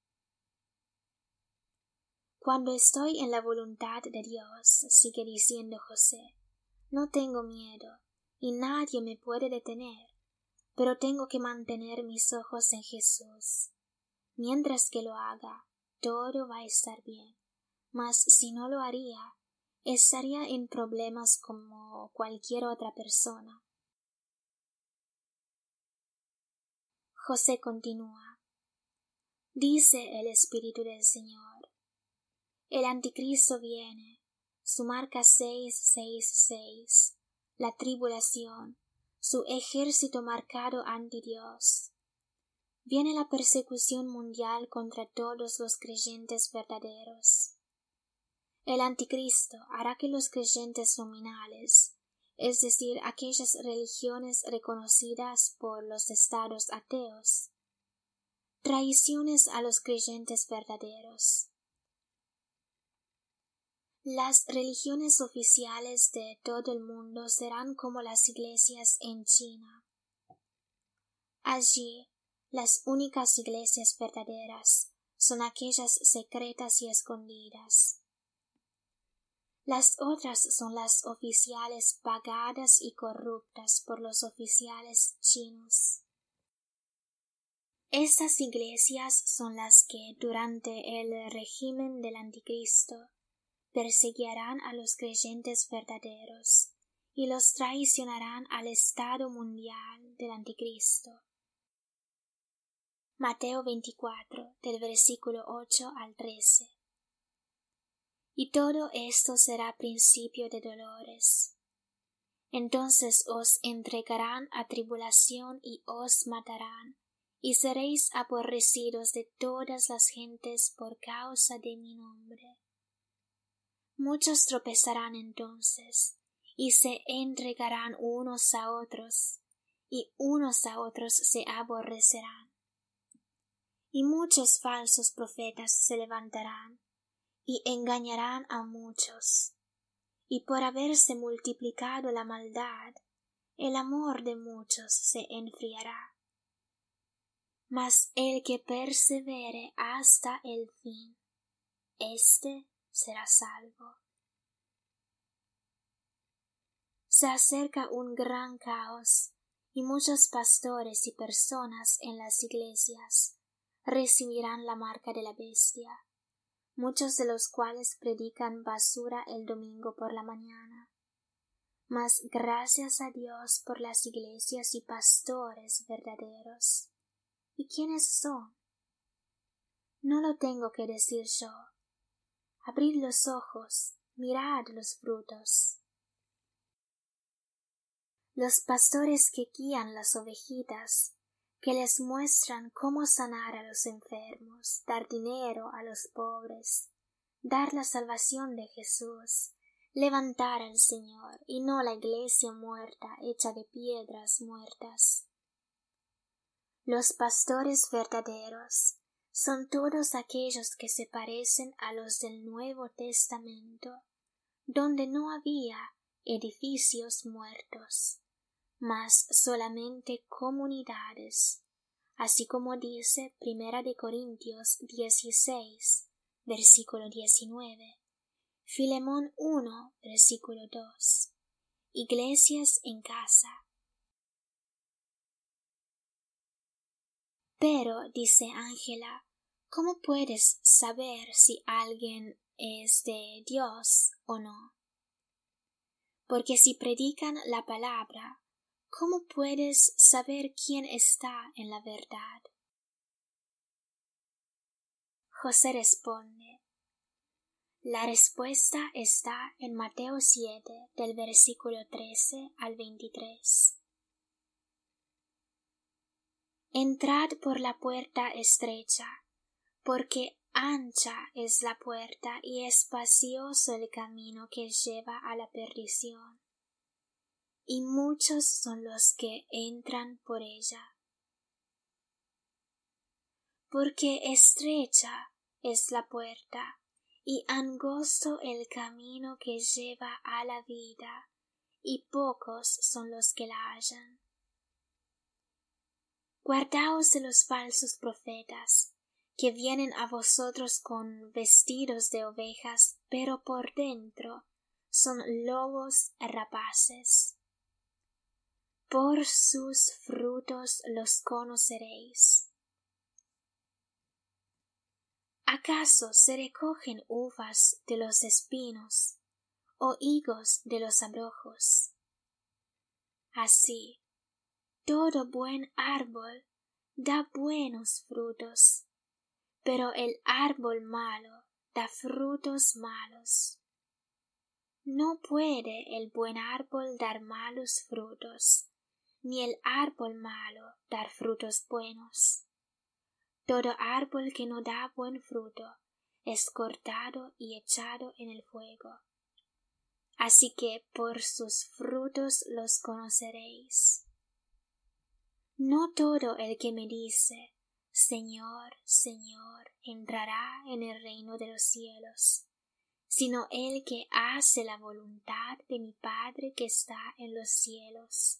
Cuando estoy en la voluntad de Dios, sigue diciendo José, no tengo miedo, y nadie me puede detener, pero tengo que mantener mis ojos en Jesús. Mientras que lo haga, todo va a estar bien, mas si no lo haría, estaría en problemas como cualquier otra persona. José continúa, dice el Espíritu del Señor, el anticristo viene, su marca seis seis seis, la tribulación, su ejército marcado ante Dios. Viene la persecución mundial contra todos los creyentes verdaderos. El anticristo hará que los creyentes nominales, es decir, aquellas religiones reconocidas por los estados ateos, traiciones a los creyentes verdaderos. Las religiones oficiales de todo el mundo serán como las iglesias en China. Allí, las únicas iglesias verdaderas son aquellas secretas y escondidas. Las otras son las oficiales pagadas y corruptas por los oficiales chinos. Estas iglesias son las que, durante el régimen del anticristo, perseguirán a los creyentes verdaderos y los traicionarán al estado mundial del anticristo. Mateo veinticuatro, del versículo ocho al trece. Y todo esto será principio de dolores. Entonces os entregarán a tribulación y os matarán, y seréis aborrecidos de todas las gentes por causa de mi nombre. Muchos tropezarán entonces, y se entregarán unos a otros, y unos a otros se aborrecerán. Y muchos falsos profetas se levantarán, y engañarán a muchos. Y por haberse multiplicado la maldad, el amor de muchos se enfriará. Mas el que persevere hasta el fin, éste será salvo. Se acerca un gran caos, y muchos pastores y personas en las iglesias recibirán la marca de la bestia, muchos de los cuales predican basura el domingo por la mañana. Mas gracias a Dios por las iglesias y pastores verdaderos. ¿Y quiénes son? No lo tengo que decir yo. Abrid los ojos, mirad los frutos. Los pastores que guían las ovejitas, que les muestran cómo sanar a los enfermos, dar dinero a los pobres, dar la salvación de Jesús, levantar al Señor y no la iglesia muerta hecha de piedras muertas. Los pastores verdaderos son todos aquellos que se parecen a los del Nuevo Testamento, donde no había edificios muertos, mas solamente comunidades, así como dice Primera de Corintios dieciséis, versículo diecinueve, Filemón uno, versículo dos, iglesias en casa. Pero, dice Ángela, ¿cómo puedes saber si alguien es de Dios o no? Porque si predican la palabra, ¿cómo puedes saber quién está en la verdad? José responde. La respuesta está en Mateo siete, del versículo trece al veintitrés. Entrad por la puerta estrecha, porque ancha es la puerta y espacioso el camino que lleva a la perdición, y muchos son los que entran por ella. Porque estrecha es la puerta y angosto el camino que lleva a la vida, y pocos son los que la hallan. Guardaos de los falsos profetas, que vienen a vosotros con vestidos de ovejas, pero por dentro son lobos rapaces. Por sus frutos los conoceréis. ¿Acaso se recogen uvas de los espinos, o higos de los abrojos? Así, todo buen árbol da buenos frutos, pero el árbol malo da frutos malos. No puede el buen árbol dar malos frutos, ni el árbol malo dar frutos buenos. Todo árbol que no da buen fruto es cortado y echado en el fuego. Así que por sus frutos los conoceréis. No todo el que me dice, Señor, Señor, entrará en el reino de los cielos, sino el que hace la voluntad de mi Padre que está en los cielos.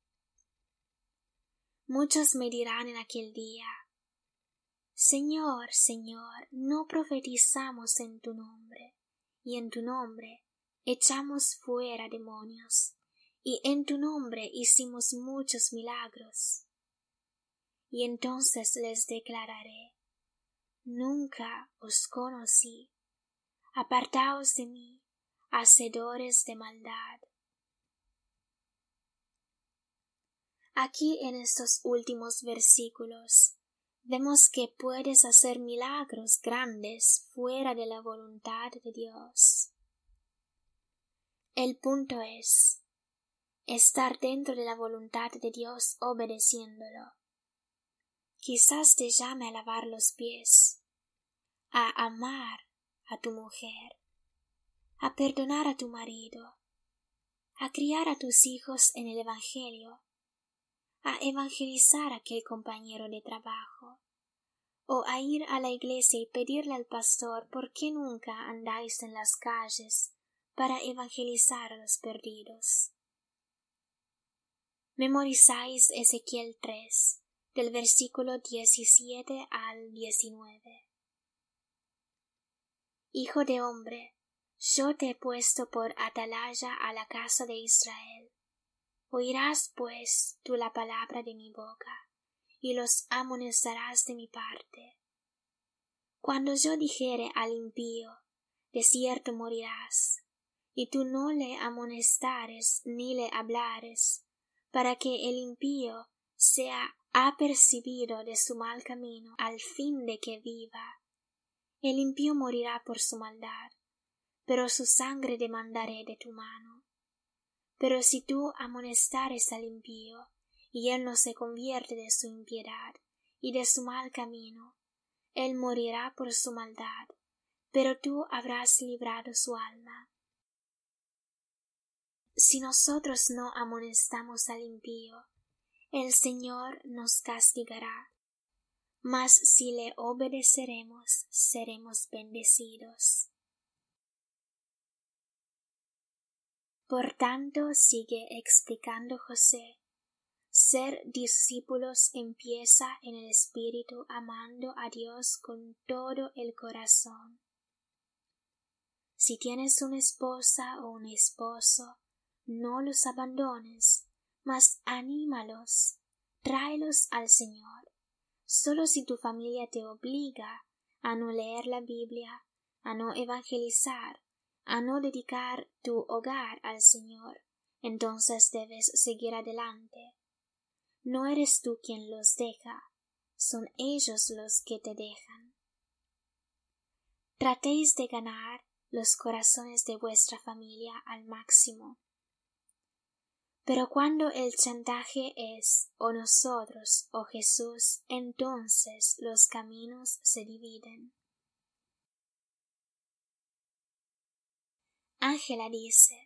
Muchos me dirán en aquel día, Señor, Señor, ¿no profetizamos en tu nombre, y en tu nombre echamos fuera demonios, y en tu nombre hicimos muchos milagros? Y entonces les declararé, nunca os conocí, apartaos de mí, hacedores de maldad. Aquí en estos últimos versículos vemos que puedes hacer milagros grandes fuera de la voluntad de Dios. El punto es estar dentro de la voluntad de Dios obedeciéndolo. Quizás te llame a lavar los pies, a amar a tu mujer, a perdonar a tu marido, a criar a tus hijos en el Evangelio, a evangelizar a aquel compañero de trabajo, o a ir a la iglesia y pedirle al pastor por qué nunca andáis en las calles para evangelizar a los perdidos. Memorizáis Ezequiel tres, del versículo diecisiete al diecinueve. Hijo de hombre, yo te he puesto por atalaya a la casa de Israel. Oirás pues tú la palabra de mi boca, y los amonestarás de mi parte. Cuando yo dijere al impío, de cierto morirás, y tú no le amonestares ni le hablares, para que el impío sea apercibido de su mal camino al fin de que viva. El impío morirá por su maldad, pero su sangre demandaré de tu mano. Pero si tú amonestares al impío, y él no se convierte de su impiedad y de su mal camino, él morirá por su maldad, pero tú habrás librado su alma. Si nosotros no amonestamos al impío, el Señor nos castigará, mas si le obedeceremos, seremos bendecidos. Por tanto, sigue explicando José, ser discípulos empieza en el espíritu amando a Dios con todo el corazón. Si tienes una esposa o un esposo, no los abandones, mas anímalos, tráelos al Señor. Solo si tu familia te obliga a no leer la Biblia, a no evangelizar, a no dedicar tu hogar al Señor, entonces debes seguir adelante. No eres tú quien los deja, son ellos los que te dejan. Tratéis de ganar los corazones de vuestra familia al máximo. Pero cuando el chantaje es o nosotros o Jesús, entonces los caminos se dividen. Ángela dice: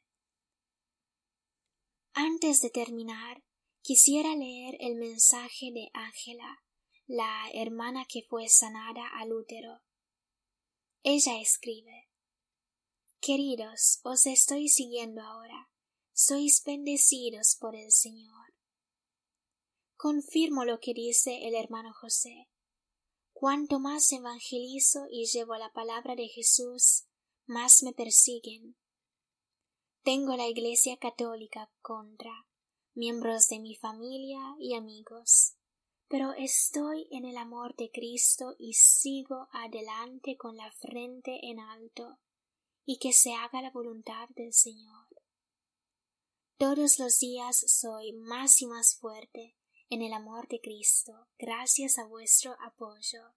Antes de terminar, quisiera leer el mensaje de Ángela, la hermana que fue sanada al útero. Ella escribe: Queridos, os estoy siguiendo ahora. Sois bendecidos por el Señor. Confirmo lo que dice el hermano José. Cuanto más evangelizo y llevo la palabra de Jesús, más me persiguen. Tengo la Iglesia Católica contra, miembros de mi familia y amigos, pero estoy en el amor de Cristo y sigo adelante con la frente en alto, y que se haga la voluntad del Señor. Todos los días soy más y más fuerte en el amor de Cristo, gracias a vuestro apoyo.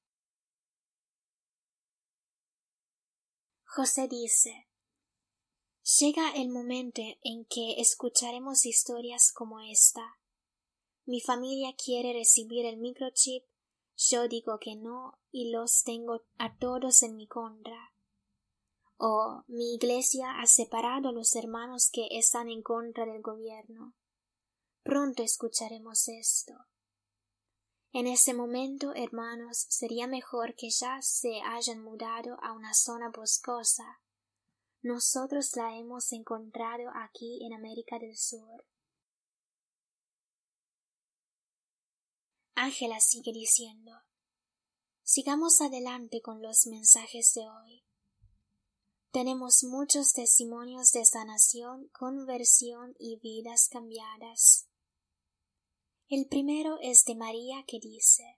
José dice: Llega el momento en que escucharemos historias como esta. Mi familia quiere recibir el microchip, yo digo que no y los tengo a todos en mi contra. O mi iglesia ha separado a los hermanos que están en contra del gobierno. Pronto escucharemos esto. En ese momento, hermanos, sería mejor que ya se hayan mudado a una zona boscosa. Nosotros la hemos encontrado aquí en América del Sur. Ángela sigue diciendo: Sigamos adelante con los mensajes de hoy. Tenemos muchos testimonios de sanación, conversión y vidas cambiadas. El primero es de María, que dice: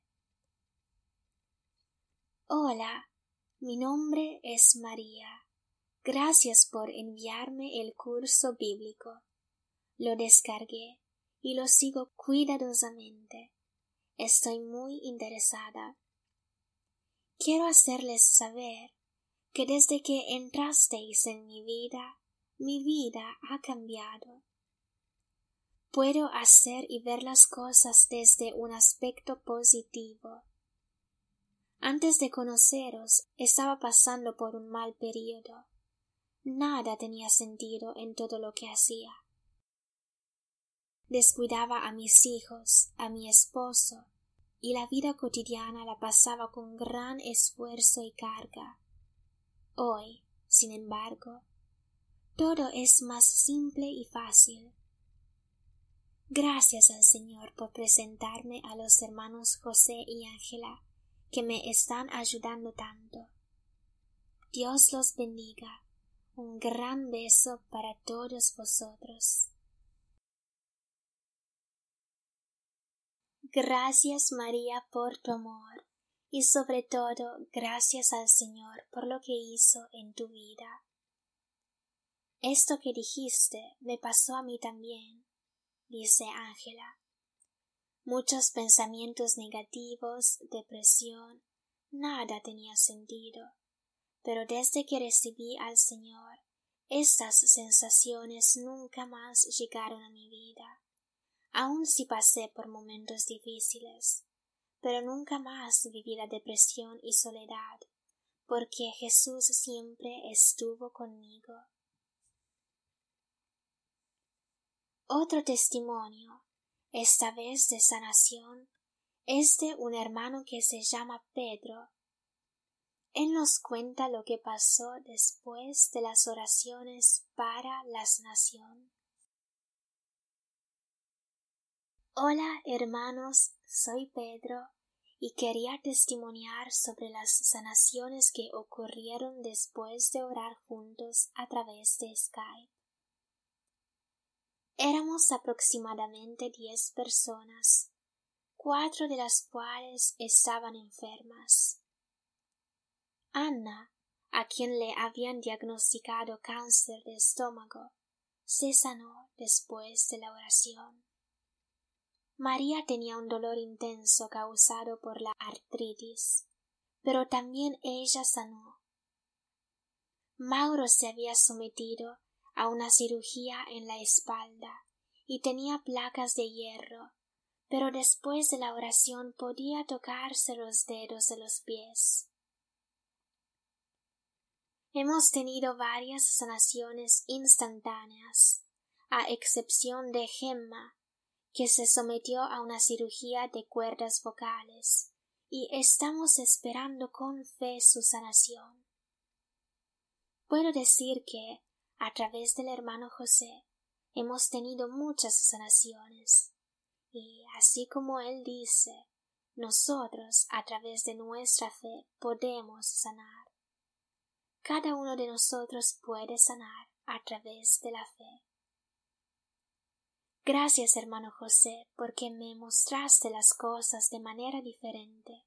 Hola, mi nombre es María. Gracias por enviarme el curso bíblico. Lo descargué y lo sigo cuidadosamente. Estoy muy interesada. Quiero hacerles saber que desde que entrasteis en mi vida, mi vida ha cambiado. Puedo hacer y ver las cosas desde un aspecto positivo. Antes de conoceros, estaba pasando por un mal período. Nada tenía sentido en todo lo que hacía. Descuidaba a mis hijos, a mi esposo, y la vida cotidiana la pasaba con gran esfuerzo y carga. Hoy, sin embargo, todo es más simple y fácil. Gracias al Señor por presentarme a los hermanos José y Ángela, que me están ayudando tanto. Dios los bendiga. Un gran beso para todos vosotros. Gracias, María, por tu amor, y sobre todo gracias al Señor por lo que hizo en tu vida. Esto que dijiste me pasó a mí también, dice Ángela. Muchos pensamientos negativos, depresión, nada tenía sentido, pero desde que recibí al Señor, estas sensaciones nunca más llegaron a mi vida. Aun si pasé por momentos difíciles, pero nunca más viví la depresión y soledad, porque Jesús siempre estuvo conmigo. Otro testimonio, esta vez de sanación, es de un hermano que se llama Pedro. Él nos cuenta lo que pasó después de las oraciones para la sanación. Hola, hermanos, soy Pedro y quería testimoniar sobre las sanaciones que ocurrieron después de orar juntos a través de Skype. Éramos aproximadamente diez personas, cuatro de las cuales estaban enfermas. Ana, a quien le habían diagnosticado cáncer de estómago, se sanó después de la oración. María tenía un dolor intenso causado por la artritis, pero también ella sanó. Mauro se había sometido a una cirugía en la espalda y tenía placas de hierro, pero después de la oración podía tocarse los dedos de los pies. Hemos tenido varias sanaciones instantáneas, a excepción de Gemma, que se sometió a una cirugía de cuerdas vocales, y estamos esperando con fe su sanación. Puedo decir que, a través del hermano José, hemos tenido muchas sanaciones, y así como él dice, nosotros, a través de nuestra fe, podemos sanar. Cada uno de nosotros puede sanar a través de la fe. Gracias, hermano José, porque me mostraste las cosas de manera diferente.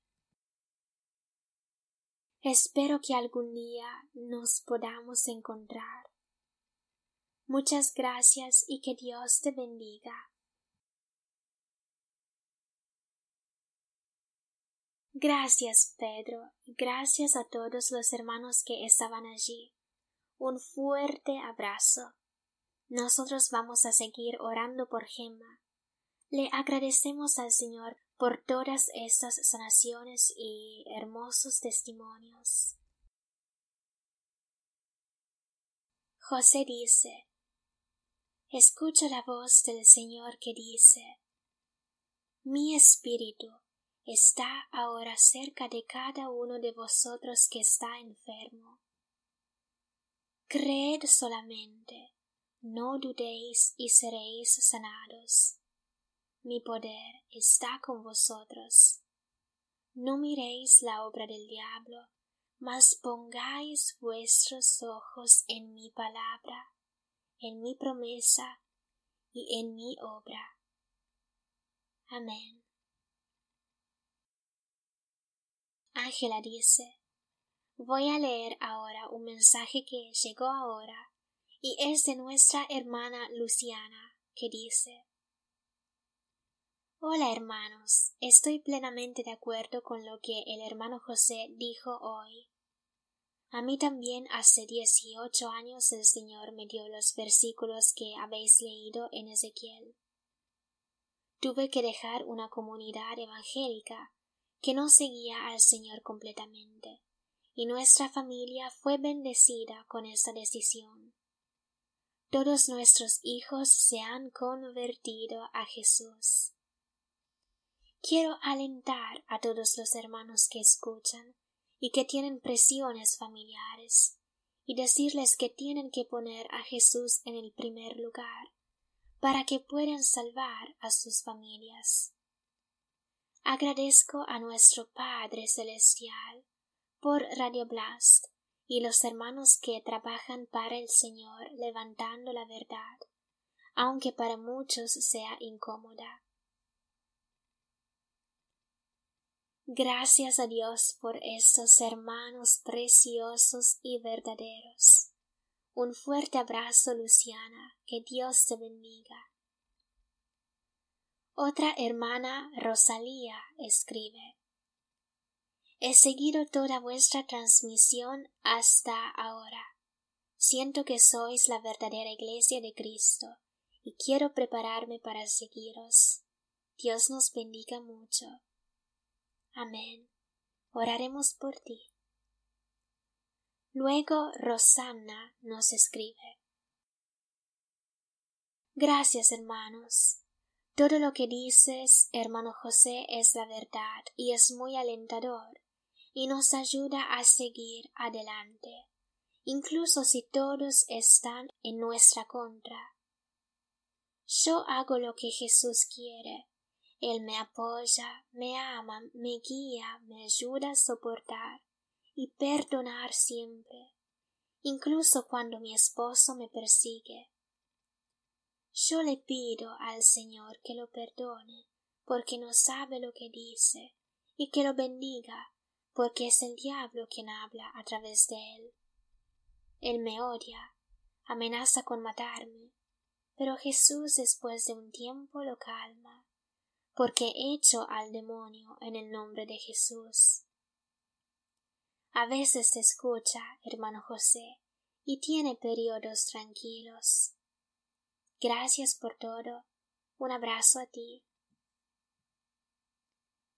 Espero que algún día nos podamos encontrar. Muchas gracias y que Dios te bendiga. Gracias, Pedro, y gracias a todos los hermanos que estaban allí. Un fuerte abrazo. Nosotros vamos a seguir orando por Gemma. Le agradecemos al Señor por todas estas sanaciones y hermosos testimonios. José dice: escucho la voz del Señor que dice: mi espíritu está ahora cerca de cada uno de vosotros que está enfermo. Creed solamente, no dudéis y seréis sanados. Mi poder está con vosotros. No miréis la obra del diablo, mas pongáis vuestros ojos en mi palabra, en mi promesa y en mi obra. Amén. Ángela dice: voy a leer ahora un mensaje que llegó ahora, y es de nuestra hermana Luciana, que dice: hola hermanos, estoy plenamente de acuerdo con lo que el hermano José dijo hoy. A mí también hace dieciocho años el Señor me dio los versículos que habéis leído en Ezequiel. Tuve que dejar una comunidad evangélica que no seguía al Señor completamente, y nuestra familia fue bendecida con esta decisión. Todos nuestros hijos se han convertido a Jesús. Quiero alentar a todos los hermanos que escuchan y que tienen presiones familiares, y decirles que tienen que poner a Jesús en el primer lugar, para que puedan salvar a sus familias. Agradezco a nuestro Padre Celestial por Radio Blast y los hermanos que trabajan para el Señor levantando la verdad, aunque para muchos sea incómoda. Gracias a Dios por estos hermanos preciosos y verdaderos. Un fuerte abrazo, Luciana, que Dios te bendiga. Otra hermana, Rosalía, escribe: he seguido toda vuestra transmisión hasta ahora. Siento que sois la verdadera Iglesia de Cristo y quiero prepararme para seguiros. Dios nos bendiga mucho. Amén. Oraremos por ti. Luego Rosanna nos escribe: gracias, hermanos. Todo lo que dices, hermano José, es la verdad y es muy alentador y nos ayuda a seguir adelante, incluso si todos están en nuestra contra. Yo hago lo que Jesús quiere. Él me apoya, me ama, me guía, me ayuda a soportar y perdonar siempre, incluso cuando mi esposo me persigue. Yo le pido al Señor que lo perdone, porque no sabe lo que dice, y que lo bendiga, porque es el diablo quien habla a través de él. Él me odia, amenaza con matarme, pero Jesús después de un tiempo lo calma, porque echo al demonio en el nombre de Jesús. A veces te escucha, hermano José, y tiene periodos tranquilos. Gracias por todo. Un abrazo a ti.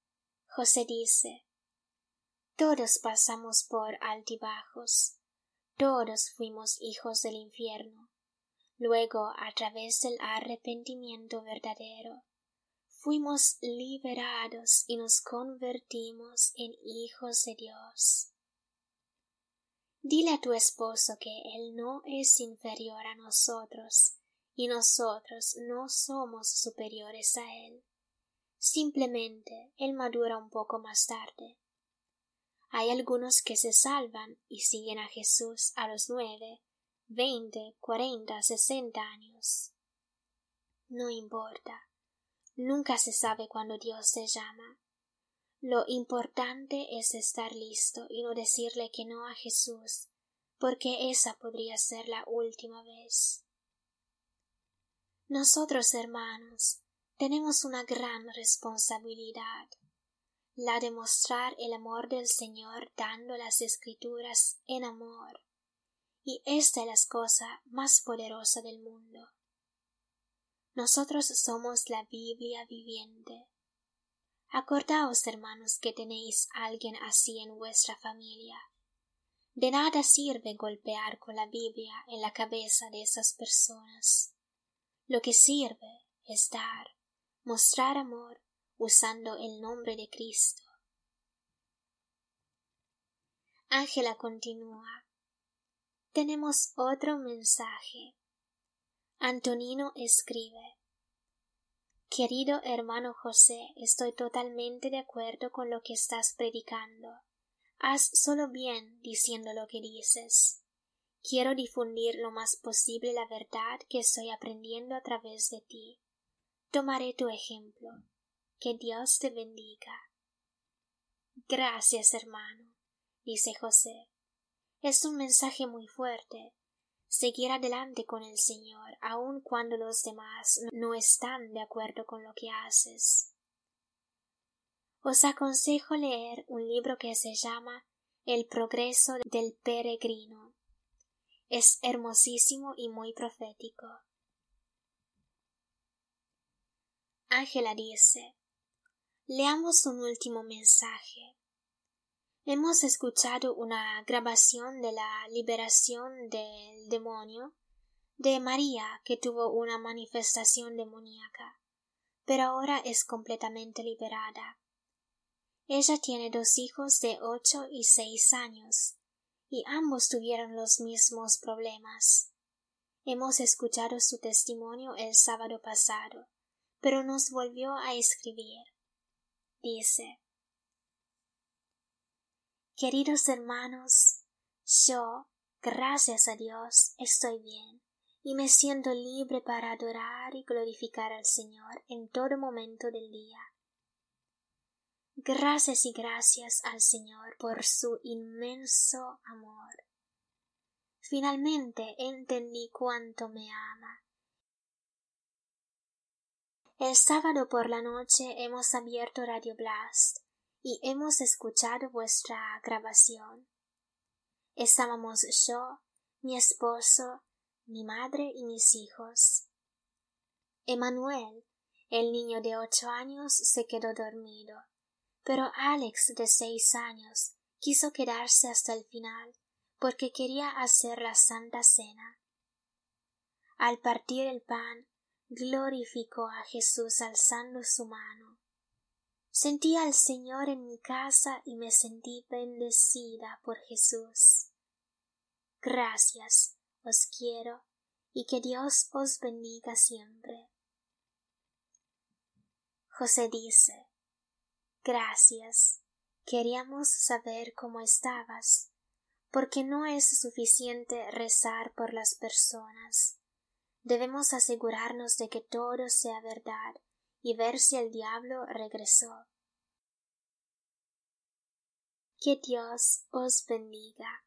José dice: todos pasamos por altibajos. todos fuimos hijos del infierno. Luego, a través del arrepentimiento verdadero, fuimos liberados y nos convertimos en hijos de Dios. Dile a tu esposo que él no es inferior a nosotros y nosotros no somos superiores a él. Simplemente él madura un poco más tarde. Hay algunos que se salvan y siguen a Jesús a los nueve, veinte, cuarenta, sesenta años. No importa. Nunca se sabe cuándo Dios te llama. Lo importante es estar listo y no decirle que no a Jesús, porque esa podría ser la última vez. Nosotros, hermanos, tenemos una gran responsabilidad, la de mostrar el amor del Señor dando las Escrituras en amor, y esta es la cosa más poderosa del mundo. Nosotros somos la Biblia viviente. Acordaos, hermanos, que tenéis a alguien así en vuestra familia. De nada sirve golpear con la Biblia en la cabeza de esas personas. Lo que sirve es dar, mostrar amor usando el nombre de Cristo. Ángela continúa. Tenemos otro mensaje. Antonino escribe: Querido hermano José, estoy totalmente de acuerdo con lo que estás predicando. Haz solo bien diciendo lo que dices. Quiero difundir lo más posible la verdad que estoy aprendiendo a través de ti. Tomaré tu ejemplo. Que Dios te bendiga. Gracias, hermano, dice José. Es un mensaje muy fuerte. Seguir adelante con el Señor, aun cuando los demás no están de acuerdo con lo que haces. Os aconsejo leer un libro que se llama El progreso del peregrino. Es hermosísimo y muy profético. Ángela dice: Leamos un último mensaje. Hemos escuchado una grabación de la liberación del demonio de María, que tuvo una manifestación demoníaca, pero ahora es completamente liberada. Ella tiene dos hijos de ocho y seis años, y ambos tuvieron los mismos problemas. Hemos escuchado su testimonio el sábado pasado, pero nos volvió a escribir. Dice: Queridos hermanos, yo, gracias a Dios, estoy bien, y me siento libre para adorar y glorificar al Señor en todo momento del día. Gracias y gracias al Señor por su inmenso amor. Finalmente entendí cuánto me ama. El sábado por la noche hemos abierto Radio Blast y hemos escuchado vuestra grabación. Estábamos yo, mi esposo, mi madre y mis hijos. Emanuel, el niño de ocho años, se quedó dormido, pero Alex, de seis años, quiso quedarse hasta el final porque quería hacer la Santa Cena. Al partir el pan, glorificó a Jesús alzando su mano. Sentí al Señor en mi casa y me sentí bendecida por Jesús. Gracias, os quiero, y que Dios os bendiga siempre. José dice: Gracias, queríamos saber cómo estabas, porque no es suficiente rezar por las personas. Debemos asegurarnos de que todo sea verdad y ver si el diablo regresó. Que Dios os bendiga.